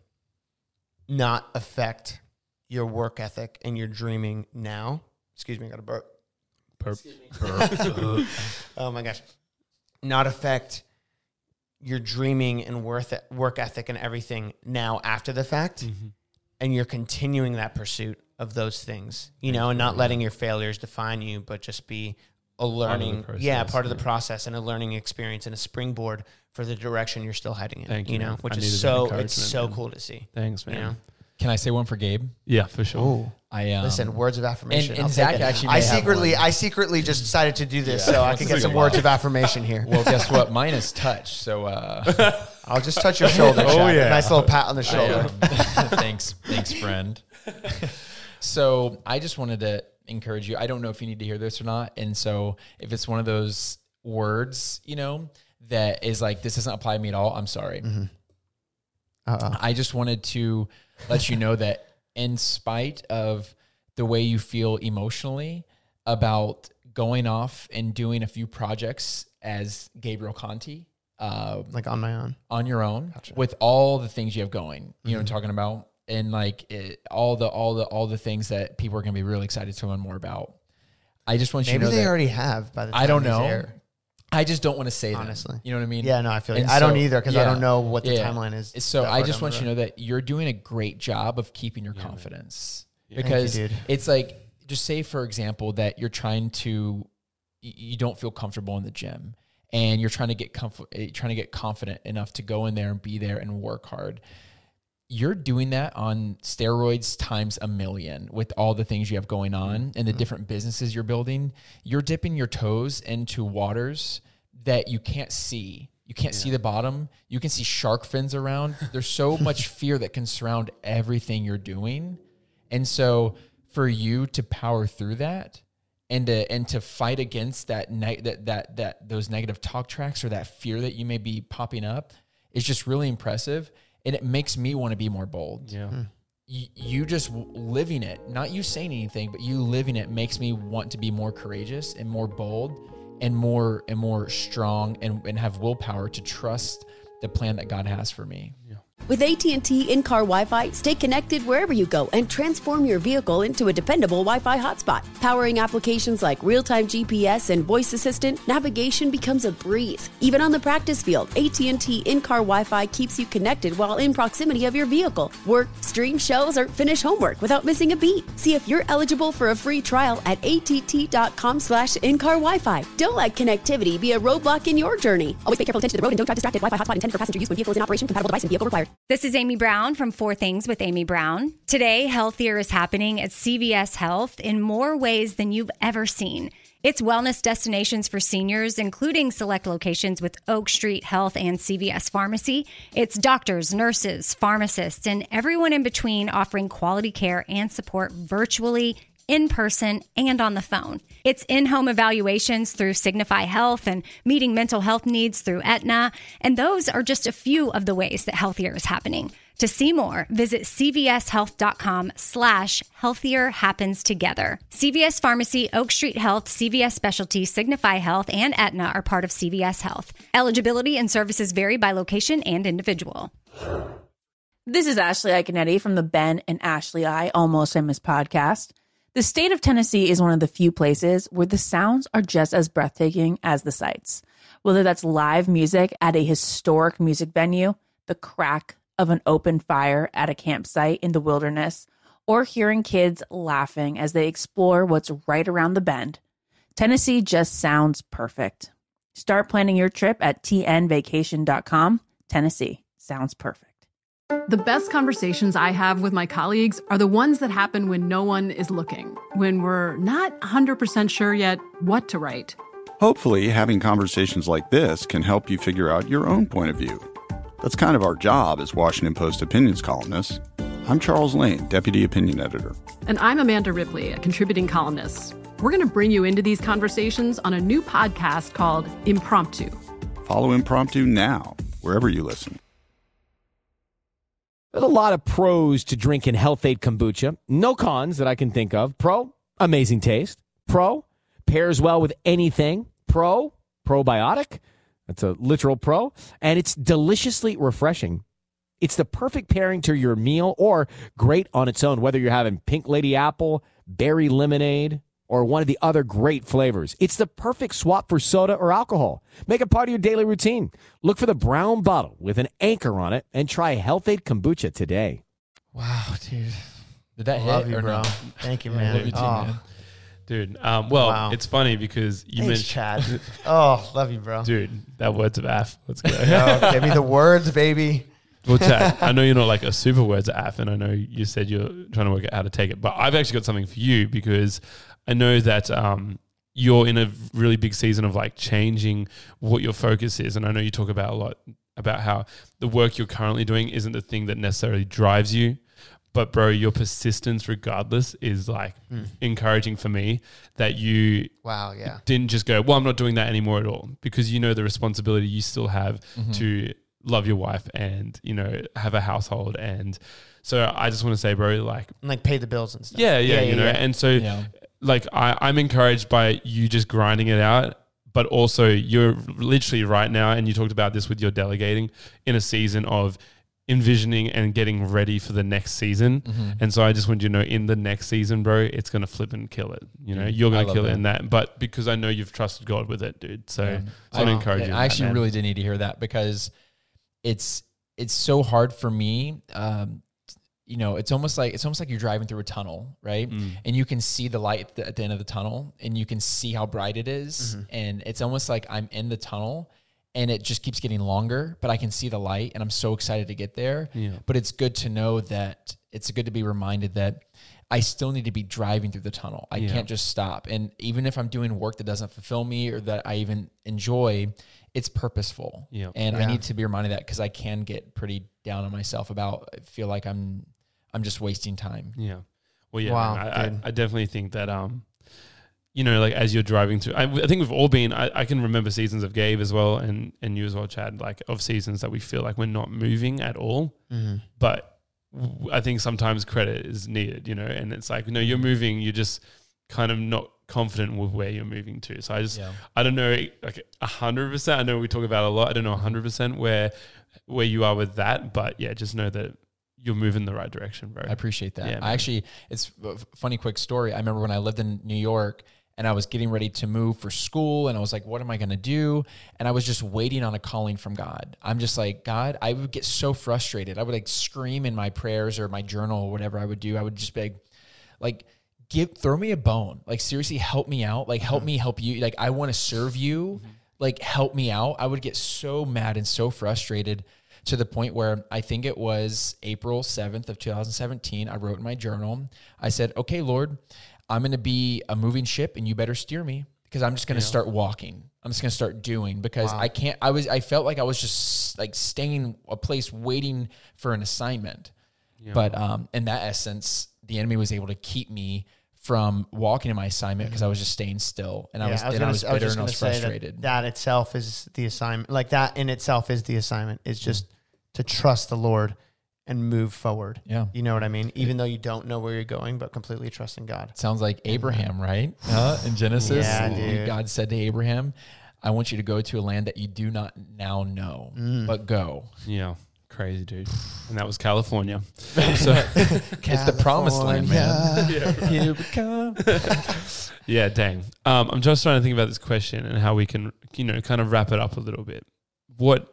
not affect your work ethic and your dreaming now. Excuse me, I got a burp. Burp. burp. Oh my gosh. Not affect your dreaming and worth work ethic and everything now after the fact. Mm-hmm. And you're continuing that pursuit of those things, you know, and not letting your failures define you, but just be a learning, part yeah, part of the process and a learning experience and a springboard for the direction you're still heading in. Thank you, you know, man. which is so, it's so man. cool to see. Thanks, man. You know? Can I say one for Gabe? Yeah, for sure. Ooh. I um, Listen, words of affirmation. And, and I'll Zach take it. actually, may I have secretly, one. I secretly just decided to do this Yeah. so I can get some words of affirmation here. Well, guess what? Mine is touch. So uh, I'll just touch your shoulder. Oh, Chad. yeah. Nice little pat on the shoulder. I, um, thanks, thanks, friend. So I just wanted to encourage you. I don't know if you need to hear this or not, and so if it's one of those words, you know, that is like this doesn't apply to me at all, I'm sorry. Mm-hmm. Uh-oh. I just wanted to let you know that in spite of the way you feel emotionally about going off and doing a few projects as Gabriel Conti, uh, Like on my own. on your own, Gotcha. with all the things you have going, you know what I'm Mm-hmm. talking about? And like it, all the, all the, all the things that people are going to be really excited to learn more about. I just want you Maybe to know they that already have by the time I don't these know. air. I just don't want to say Honestly. them. You know what I mean? Yeah, no, I feel like And I don't so- either because I yeah, don't know what the yeah. timeline is. So that I far just down want the you to road. know that you're doing a great job of keeping your confidence Thank because you, dude. it's like, just say for example, that you're trying to, y- you don't feel comfortable in the gym and you're trying to get comfort, trying to get confident enough to go in there and be there and work hard. You're doing that on steroids times a million with all the things you have going on and the different businesses you're building. You're dipping your toes into waters that you can't see. You can't see the bottom. You can see shark fins around. There's so much fear that can surround everything you're doing. And so for you to power through that and to, and to fight against that, ne- that, that, that, those negative talk tracks or that fear that you may be popping up is just really impressive. And it makes me want to be more bold. Yeah. You, you just w- living it, not you saying anything, but you living it makes me want to be more courageous and more bold and more and more strong and, and have willpower to trust the plan that God has for me. With A T and T in-car Wi-Fi, stay connected wherever you go and transform your vehicle into a dependable Wi-Fi hotspot. Powering applications like real-time G P S and voice assistant, navigation becomes a breeze. Even on the practice field, A T and T in-car Wi-Fi keeps you connected while in proximity of your vehicle. Work, stream shows, or finish homework without missing a beat. See if you're eligible for a free trial at att.com slash in-car Wi-Fi. Don't let connectivity be a roadblock in your journey. Always pay careful attention to the road and don't drive distracted. Wi-Fi hotspot intended for passenger use when vehicle is in operation. Compatible device and vehicle required. This is Amy Brown from Four Things with Amy Brown. Today, healthier is happening at C V S Health in more ways than you've ever seen. It's wellness destinations for seniors, including select locations with Oak Street Health and C V S Pharmacy. It's doctors, nurses, pharmacists, and everyone in between offering quality care and support virtually, in person, and on the phone. It's in-home evaluations through Signify Health and meeting mental health needs through Aetna. And those are just a few of the ways that healthier is happening. To see more, visit cvshealth.com slash healthier happens together. C V S Pharmacy, Oak Street Health, C V S Specialty, Signify Health, and Aetna are part of C V S Health. Eligibility and services vary by location and individual. This is Ashley Iconetti from the Ben and Ashley I Almost Famous podcast. The state of Tennessee is one of the few places where the sounds are just as breathtaking as the sights. Whether that's live music at a historic music venue, the crack of an open fire at a campsite in the wilderness, or hearing kids laughing as they explore what's right around the bend, Tennessee just sounds perfect. Start planning your trip at t n vacation dot com. Tennessee sounds perfect. The best conversations I have with my colleagues are the ones that happen when no one is looking, when we're not one hundred percent sure yet what to write. Hopefully, having conversations like this can help you figure out your own point of view. That's kind of our job as Washington Post opinions columnists. I'm Charles Lane, Deputy Opinion Editor. And I'm Amanda Ripley, a contributing columnist. We're going to bring you into these conversations on a new podcast called Impromptu. Follow Impromptu now, wherever you listen. There's a lot of pros to drinking Health-Ade Kombucha. No cons that I can think of. Pro, amazing taste. Pro, pairs well with anything. Pro, probiotic. That's a literal pro. And it's deliciously refreshing. It's the perfect pairing to your meal or great on its own, whether you're having Pink Lady Apple, berry lemonade, or one of the other great flavors. It's the perfect swap for soda or alcohol. Make it part of your daily routine. Look for the brown bottle with an anchor on it and try Health-Ade Kombucha today. Wow, dude. Did that Love hit you, or bro. no? Thank you, Yeah, man. love you too, Oh. man. Dude, um, well, Wow. it's funny because you Thanks, mentioned... Chad. Oh, love you, bro. Dude, that words of F. Let's go. Oh, give me the words, baby. Well, Chad, I know you're not like a super words app, and I know you said you're trying to work out how to take it, but I've actually got something for you because I know that um, you're in a really big season of like changing what your focus is. And I know you talk about a lot about how the work you're currently doing isn't the thing that necessarily drives you. But bro, your persistence regardless is like mm. encouraging for me that you wow, yeah. didn't just go, well, I'm not doing that anymore at all, because you know the responsibility you still have mm-hmm. to love your wife and, you know, have a household. And so I just want to say, bro, like, and like pay the bills and stuff. Yeah, yeah, yeah you yeah, know. Yeah. And so yeah. like I, I'm encouraged by you just grinding it out. But also you're literally right now, and you talked about this with your delegating, in a season of envisioning and getting ready for the next season. Mm-hmm. And so I just want you to know, in the next season, bro, it's going to flip and kill it. You know, you're going to kill that. it in that. But because I know you've trusted God with it, dude. So yeah. I want to encourage you. I actually that, really did need to hear that, because it's it's so hard for me. Um, you know, it's almost like it's almost like you're driving through a tunnel, right? Mm. And you can see the light at the, at the end of the tunnel, and you can see how bright it is. Mm-hmm. And it's almost like I'm in the tunnel, and it just keeps getting longer, but I can see the light, and I'm so excited to get there. Yeah. But it's good to know that it's good to be reminded that I still need to be driving through the tunnel. I yeah. can't just stop. And even if I'm doing work that doesn't fulfill me or that I even enjoy, it's purposeful. Yeah. And yeah. I need to be reminded that, because I can get pretty down on myself about, I feel like I'm, I'm just wasting time. Yeah. Well, yeah, wow, man, I, I, I definitely think that, um, you know, like as you're driving through, I, I think we've all been, I, I can remember seasons of Gabe as well, and, and you as well, Chad, like of seasons that we feel like we're not moving at all. Mm-hmm. But w- I think sometimes credit is needed, you know, and it's like, no, you're moving, you're just kind of not confident with where you're moving to. So I just, yeah. I don't know, like a hundred percent, I know we talk about it a lot. I don't know a hundred percent where, where you are with that, but yeah, just know that you're moving in the right direction, bro. I appreciate that. Yeah, I actually, it's a funny, quick story. I remember when I lived in New York, and I was getting ready to move for school, and I was like, what am I going to do? And I was just waiting on a calling from God. I'm just like, God, I would get so frustrated. I would like scream in my prayers or my journal or whatever I would do. I would just be like, like give, throw me a bone. Like, seriously, help me out. Like, help mm-hmm. me help you. Like, I want to serve you. Mm-hmm. Like, help me out. I would get so mad and so frustrated, to the point where I think it was April seventh of two thousand seventeen. I wrote in my journal, I said, okay, Lord, I'm going to be a moving ship, and you better steer me, because I'm just going to yeah. start walking. I'm just going to start doing, because wow. I can't, I was, I felt like I was just like staying a place waiting for an assignment. Yeah. But um, in that essence, the enemy was able to keep me from walking in my assignment, because I was just staying still, and yeah, I was, I was, and gonna, I was bitter, I was and I was That, frustrated. that itself is the assignment. Like that in itself is the assignment. It's just mm-hmm. to trust the Lord and move forward. Yeah. You know what I mean? Even though you don't know where you're going, but completely trusting God. Sounds like Abraham, right? Uh, in Genesis, yeah, dude. God said to Abraham, I want you to go to a land that you do not now know, mm. but go. Yeah. Crazy, dude. And that was California. So it's the promised land, man. Yeah. Here we come. Yeah, dang. Um, I'm just trying to think about this question and how we can, you know, kind of wrap it up a little bit. What,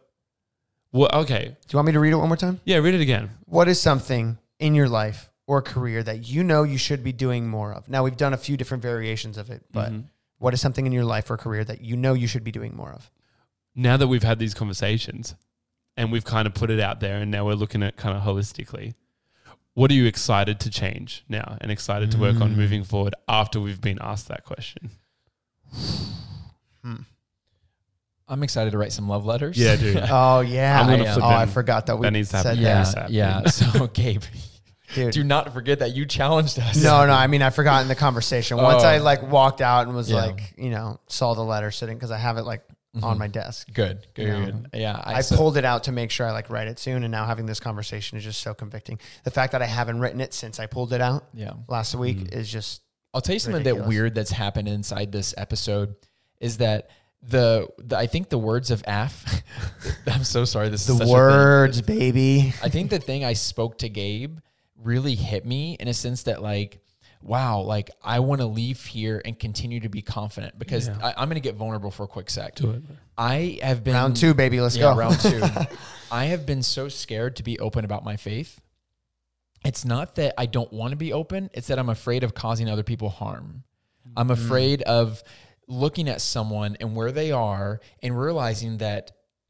what, okay. Do you want me to read it one more time? Yeah, read it again. What is something in your life or career that you know you should be doing more of? Now, we've done a few different variations of it, but mm-hmm. what is something in your life or career that you know you should be doing more of? Now that we've had these conversations, and we've kind of put it out there, and now we're looking at kind of holistically, what are you excited to change now and excited to work mm. on moving forward after we've been asked that question? Hmm. I'm excited to write some love letters. Yeah, dude. Oh, yeah. I'm gonna I, flip oh, in. I forgot that we that needs to said happen. that. Yeah, yeah. So, Gabe, dude. do not forget that you challenged us. No, no. I mean, I forgot in the conversation. Once oh. I like walked out and was yeah. like, you know, saw the letter sitting, because I have it like mm-hmm. on my desk. Good, good, you know? good. Yeah. I, I so, pulled it out to make sure I like write it soon. And now having this conversation is just so convicting. The fact that I haven't written it since I pulled it out yeah. last week mm-hmm. is just I'll tell you something ridiculous. that weird that's happened inside this episode is that the, the I think the words of Af, I'm so sorry. This the is such words, a thing. baby. I think the thing I spoke to Gabe really hit me in a sense that like, wow, like I want to leave here and continue to be confident, because yeah. I, I'm going to get vulnerable for a quick sec. Do it. I have been round two, baby. Let's yeah, go. Round two. I have been so scared to be open about my faith. It's not that I don't want to be open. It's that I'm afraid of causing other people harm. I'm afraid mm. of looking at someone and where they are and realizing that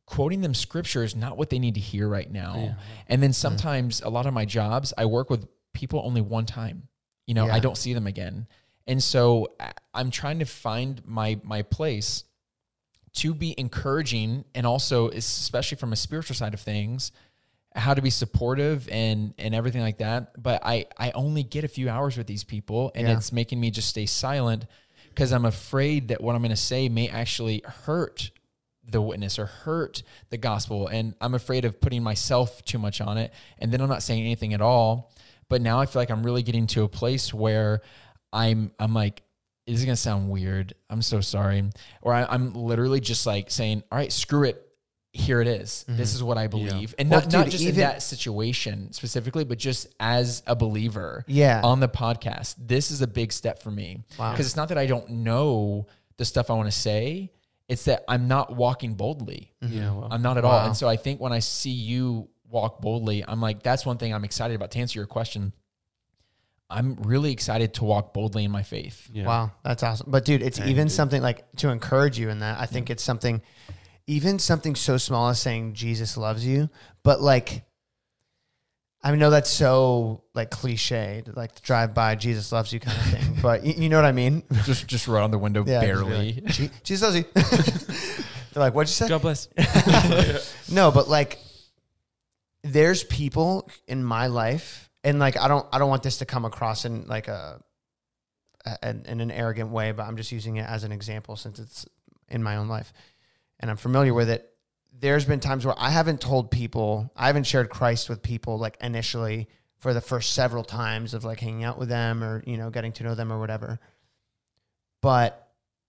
quoting them scripture is not what they need to hear right now. Yeah. And then sometimes a lot of my jobs, I work with people only one time. You know, yeah. I don't see them again. And so I'm trying to find my my place to be encouraging, and also, especially from a spiritual side of things, how to be supportive and and everything like that. But I, I only get a few hours with these people, and yeah. it's making me just stay silent because I'm afraid that what I'm going to say may actually hurt the witness or hurt the gospel. And I'm afraid of putting myself too much on it. And then I'm not saying anything at all. But now I feel like I'm really getting to a place where I'm, I'm like, this is going to sound weird. I'm so sorry. Or I, I'm literally just like saying, all right, screw it. Here it is. Mm-hmm. This is what I believe. Yeah. And well, not, dude, not just even, in that situation specifically, but just as a believer yeah. on the podcast. This is a big step for me. Wow. Because it's not that I don't know the stuff I want to say. It's that I'm not walking boldly. Mm-hmm. Yeah, well, I'm not at wow. all. And so I think when I see you walk boldly, I'm like, that's one thing I'm excited about. To answer your question, I'm really excited to walk boldly in my faith. Yeah. Wow, that's awesome. But dude, it's Dang, even dude. something like to encourage you in that. I think yeah. it's something, even something so small as saying Jesus loves you, but like, I know that's so like cliche, like to drive by Jesus loves you kind of thing, but you, you know what I mean? Just just right on the window, yeah, barely. Like, Jesus loves you. They're like, what'd you say? God bless. No, but like, there's people in my life, and like, I don't, I don't want this to come across in like a, a in an arrogant way, but I'm just using it as an example since it's in my own life, and I'm familiar with it. There's been times where I haven't told people, I haven't shared Christ with people like initially for the first several times of like hanging out with them or, you know, getting to know them or whatever. But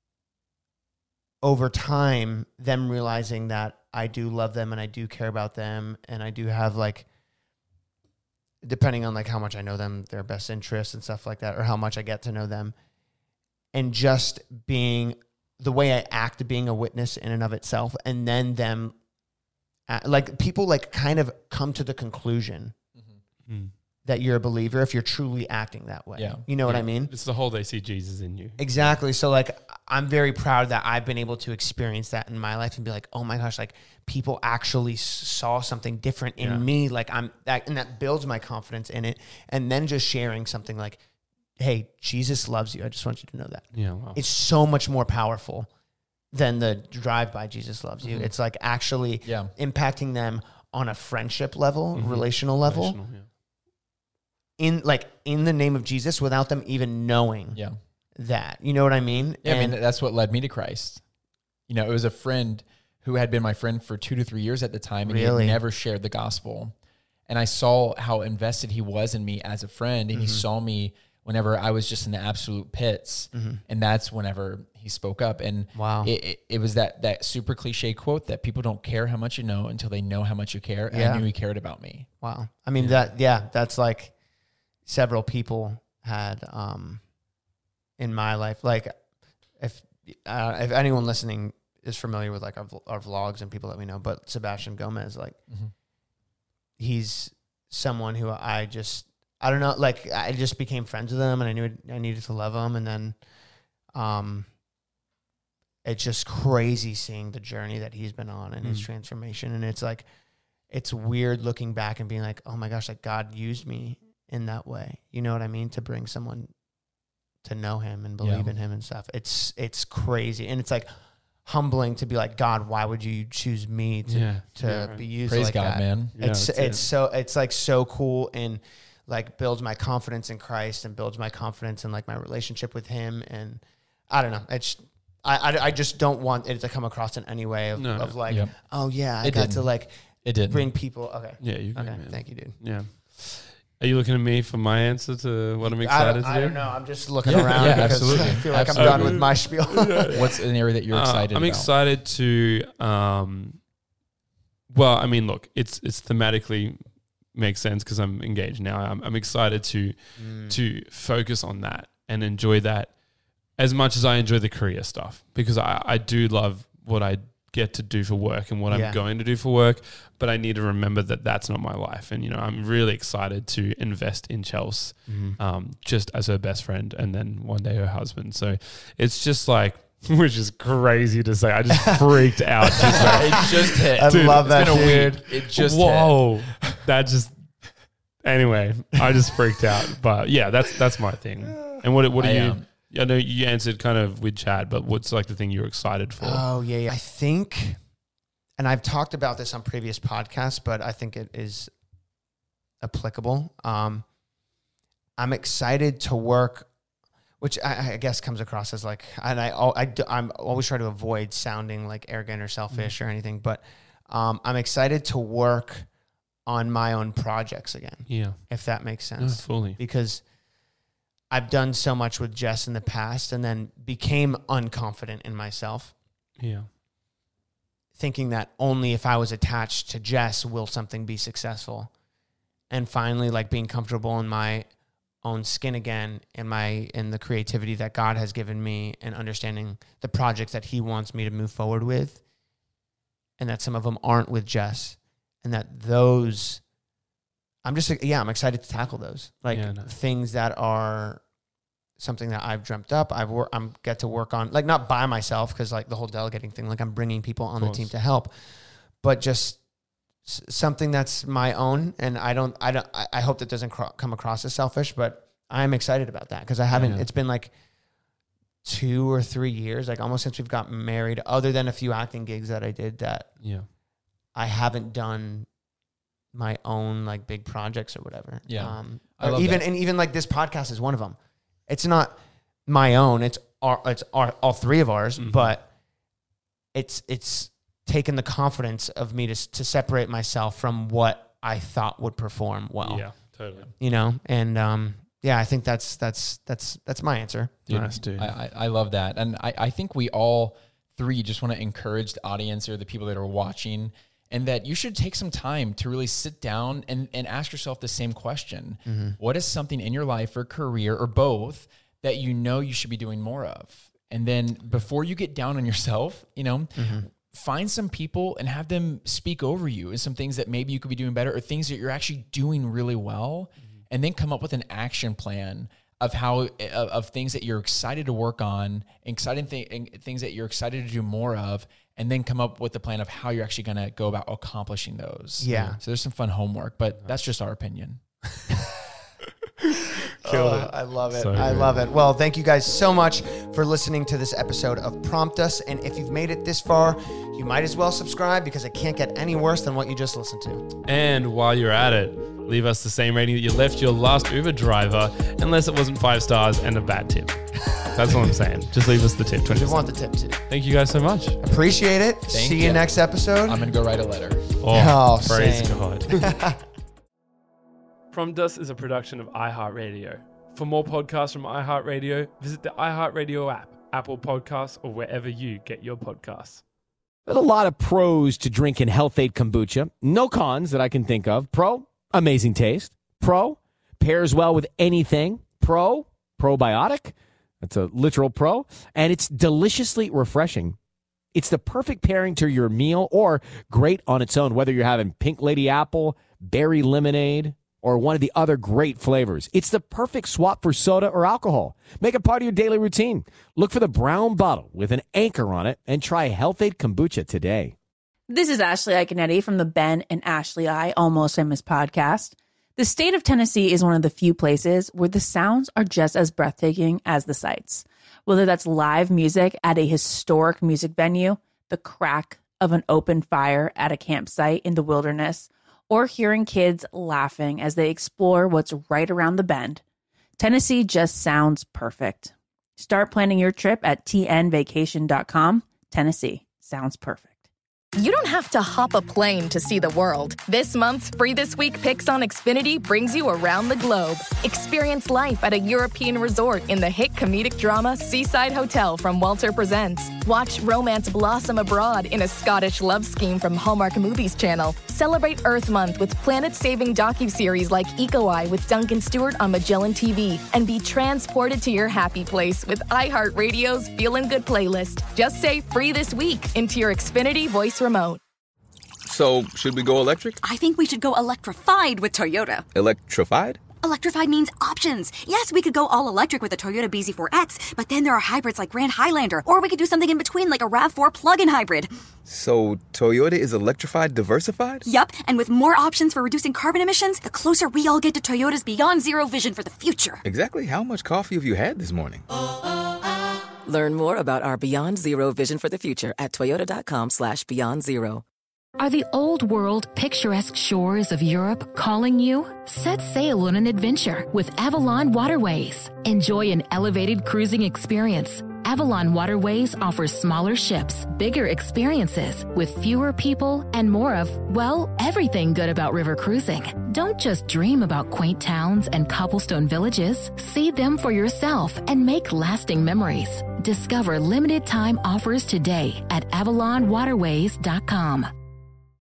over time, them realizing that I do love them and I do care about them and I do have like, depending on like how much I know them, their best interests and stuff like that, or how much I get to know them, and just being the way I act, being a witness in and of itself, and then them, uh, like people like kind of come to the conclusion mm-hmm. that you're a believer if you're truly acting that way. Yeah. You know yeah. what I mean? It's the whole they see Jesus in you. Exactly. So like, I'm very proud that I've been able to experience that in my life and be like, oh my gosh, like people actually saw something different in yeah. me. Like I'm that, and that builds my confidence in it. And then just sharing something like, hey, Jesus loves you. I just want you to know that. Yeah, wow. It's so much more powerful than the drive-by Jesus loves you. Mm-hmm. It's like actually yeah. impacting them on a friendship level, mm-hmm. relational level, relational, yeah. in like in the name of Jesus without them even knowing yeah. that. You know what I mean? Yeah, and I mean, that's what led me to Christ. You know, it was a friend who had been my friend for two to three years at the time, and really? he had never shared the gospel. And I saw how invested he was in me as a friend, and mm-hmm. he saw me whenever I was just in the absolute pits. Mm-hmm. And that's whenever he spoke up. And wow. it, it, it was that that super cliche quote that people don't care how much you know until they know how much you care. And yeah. I knew he cared about me. Wow. I mean, yeah. that, yeah, that's like several people had um, in my life. Like if, uh, if anyone listening is familiar with like our, our vlogs and people that we know, but Sebastian Gomez, like mm-hmm. he's someone who I just, I don't know, like I just became friends with him and I knew I needed to love him. And then um, it's just crazy seeing the journey that he's been on and mm. his transformation. And it's like, it's weird looking back and being like, oh my gosh, like God used me in that way. You know what I mean? To bring someone to know him and believe yeah. in him and stuff. It's, it's crazy. And it's like humbling to be like, God, why would you choose me to, yeah. to yeah, right. be used Praise like God, that? man. Yeah, it's, it's, it's it. so, it's like so cool. And like builds my confidence in Christ and builds my confidence in like my relationship with him. And I don't know. It's, I, I, I just don't want it to come across in any way of, no, of like, yep. oh yeah, I it got didn't. to like it did bring people. Okay. Yeah. You okay. man. Thank you, dude. Yeah. Are you looking at me for my answer to what I'm I excited don't, to I do? don't know. I'm just looking yeah, around yeah, because absolutely. I feel like absolutely. I'm done with my spiel. What's an area that you're uh, excited I'm about? excited to, um, well, I mean, look, it's it's thematically makes sense because I'm engaged now. I'm, I'm excited to mm. to focus on that and enjoy that as much as I enjoy the career stuff, because I, I do love what I get to do for work and what yeah. I'm going to do for work, but I need to remember that that's not my life. And, you know, I'm really excited to invest in Chelsea mm-hmm. um, just as her best friend and then one day her husband. So it's just like which is crazy to say. I just freaked out. Just it just hit. I Dude, love that, it's been a dude. week. It just Whoa. hit. That just, anyway, I just freaked out. But yeah, that's that's my thing. And what, what are I, you, um, I know you answered kind of with Chad, but what's like the thing you're excited for? Oh, yeah, yeah. I think, and I've talked about this on previous podcasts, but I think it is applicable. Um, I'm excited to work, which I, I guess comes across as like, and I, I, I'm always trying to avoid sounding like arrogant or selfish mm-hmm. or anything, but um, I'm excited to work on my own projects again. Yeah. If that makes sense. No, fully. Because I've done so much with Jess in the past and then became unconfident in myself. Yeah. Thinking that only if I was attached to Jess will something be successful. And finally, like being comfortable in my own skin again, in my in the creativity that God has given me, and understanding the projects that He wants me to move forward with, and that some of them aren't with Jess, and that those, I'm just yeah, I'm excited to tackle those like yeah, no. things that are something that I've dreamt up. I've wor- I'm get to work on, like not by myself because like the whole delegating thing, like I'm bringing people on the team to help, but just something that's my own. And I don't, I don't, I hope that doesn't cro- come across as selfish, but I'm excited about that because I haven't, yeah. it's been like two or three years, like almost since we've got married, other than a few acting gigs that I did that yeah, I haven't done my own like big projects or whatever. Yeah. Um, I or love even, that. and even like this podcast is one of them. It's not my own, it's our, it's our, all three of ours, mm-hmm. but it's, it's, taken the confidence of me to to separate myself from what I thought would perform well. Yeah, totally. You know, and um, yeah, I think that's that's that's that's my answer. Dude, nice, dude. I, I, I love that, and I, I think we all three just want to encourage the audience or the people that are watching, and that you should take some time to really sit down and and ask yourself the same question: mm-hmm. What is something in your life or career or both that you know you should be doing more of? And then before you get down on yourself, you know. Mm-hmm. Find some people and have them speak over you and some things that maybe you could be doing better or things that you're actually doing really well. Mm-hmm. And then come up with an action plan of how, of, of things that you're excited to work on, exciting th- things that you're excited to do more of, and then come up with a plan of how you're actually going to go about accomplishing those. Yeah. So there's some fun homework, but that's just our opinion. Killed it. I love it. So I good. love it. Well, thank you guys so much for listening to this episode of Prompt Us. And if you've made it this far, you might as well subscribe because it can't get any worse than what you just listened to. And while you're at it, leave us the same rating that you left your last Uber driver, unless it wasn't five stars and a bad tip. That's all I'm saying. Just leave us the tip. We want the tip too. Thank you guys so much. Appreciate it. Thank See you. you next episode. I'm going to go write a letter. Oh, Oh, praise same. God. Prompt Us is a production of iHeartRadio. For more podcasts from iHeartRadio, visit the iHeartRadio app, Apple Podcasts, or wherever you get your podcasts. There's a lot of pros to drinking Health-Ade Kombucha. No cons that I can think of. Pro, amazing taste. Pro, pairs well with anything. Pro, probiotic. That's a literal pro. And it's deliciously refreshing. It's the perfect pairing to your meal or great on its own, whether you're having pink lady apple, berry lemonade, or one of the other great flavors. It's the perfect swap for soda or alcohol. Make it part of your daily routine. Look for the brown bottle with an anchor on it and try Health-Ade Kombucha today. This is Ashley Iconetti from the Ben and Ashley I Almost Famous podcast. The state of Tennessee is one of the few places where the sounds are just as breathtaking as the sights. Whether that's live music at a historic music venue, the crack of an open fire at a campsite in the wilderness, or hearing kids laughing as they explore what's right around the bend, Tennessee just sounds perfect. Start planning your trip at T N vacation dot com. Tennessee sounds perfect. You don't have to hop a plane to see the world. This month's Free This Week Picks on Xfinity brings you around the globe. Experience life at a European resort in the hit comedic drama Seaside Hotel from Walter Presents. Watch romance blossom abroad in a Scottish love scheme from Hallmark Movies Channel. Celebrate Earth Month with planet-saving docuseries like Eco Eye with Duncan Stewart on Magellan T V. And be transported to your happy place with iHeartRadio's Feelin' Good playlist. Just say Free This Week into your Xfinity voice remote. So, should we go electric? I think we should go electrified with Toyota. Electrified? Electrified means options. Yes, we could go all electric with a Toyota B Z four X, but then there are hybrids like Grand Highlander, or we could do something in between like a RAV four plug-in hybrid. So Toyota is electrified diversified? Yup, and with more options for reducing carbon emissions, the closer we all get to Toyota's Beyond Zero vision for the future. Exactly how much coffee have you had this morning? Learn more about our Beyond Zero vision for the future at toyota.com slash beyond zero. Are the old world, picturesque shores of Europe calling you? Set sail on an adventure with Avalon Waterways. Enjoy an elevated cruising experience. Avalon Waterways offers smaller ships, bigger experiences, with fewer people and more of, well, everything good about river cruising. Don't just dream about quaint towns and cobblestone villages. See them for yourself and make lasting memories. Discover limited time offers today at avalon waterways dot com.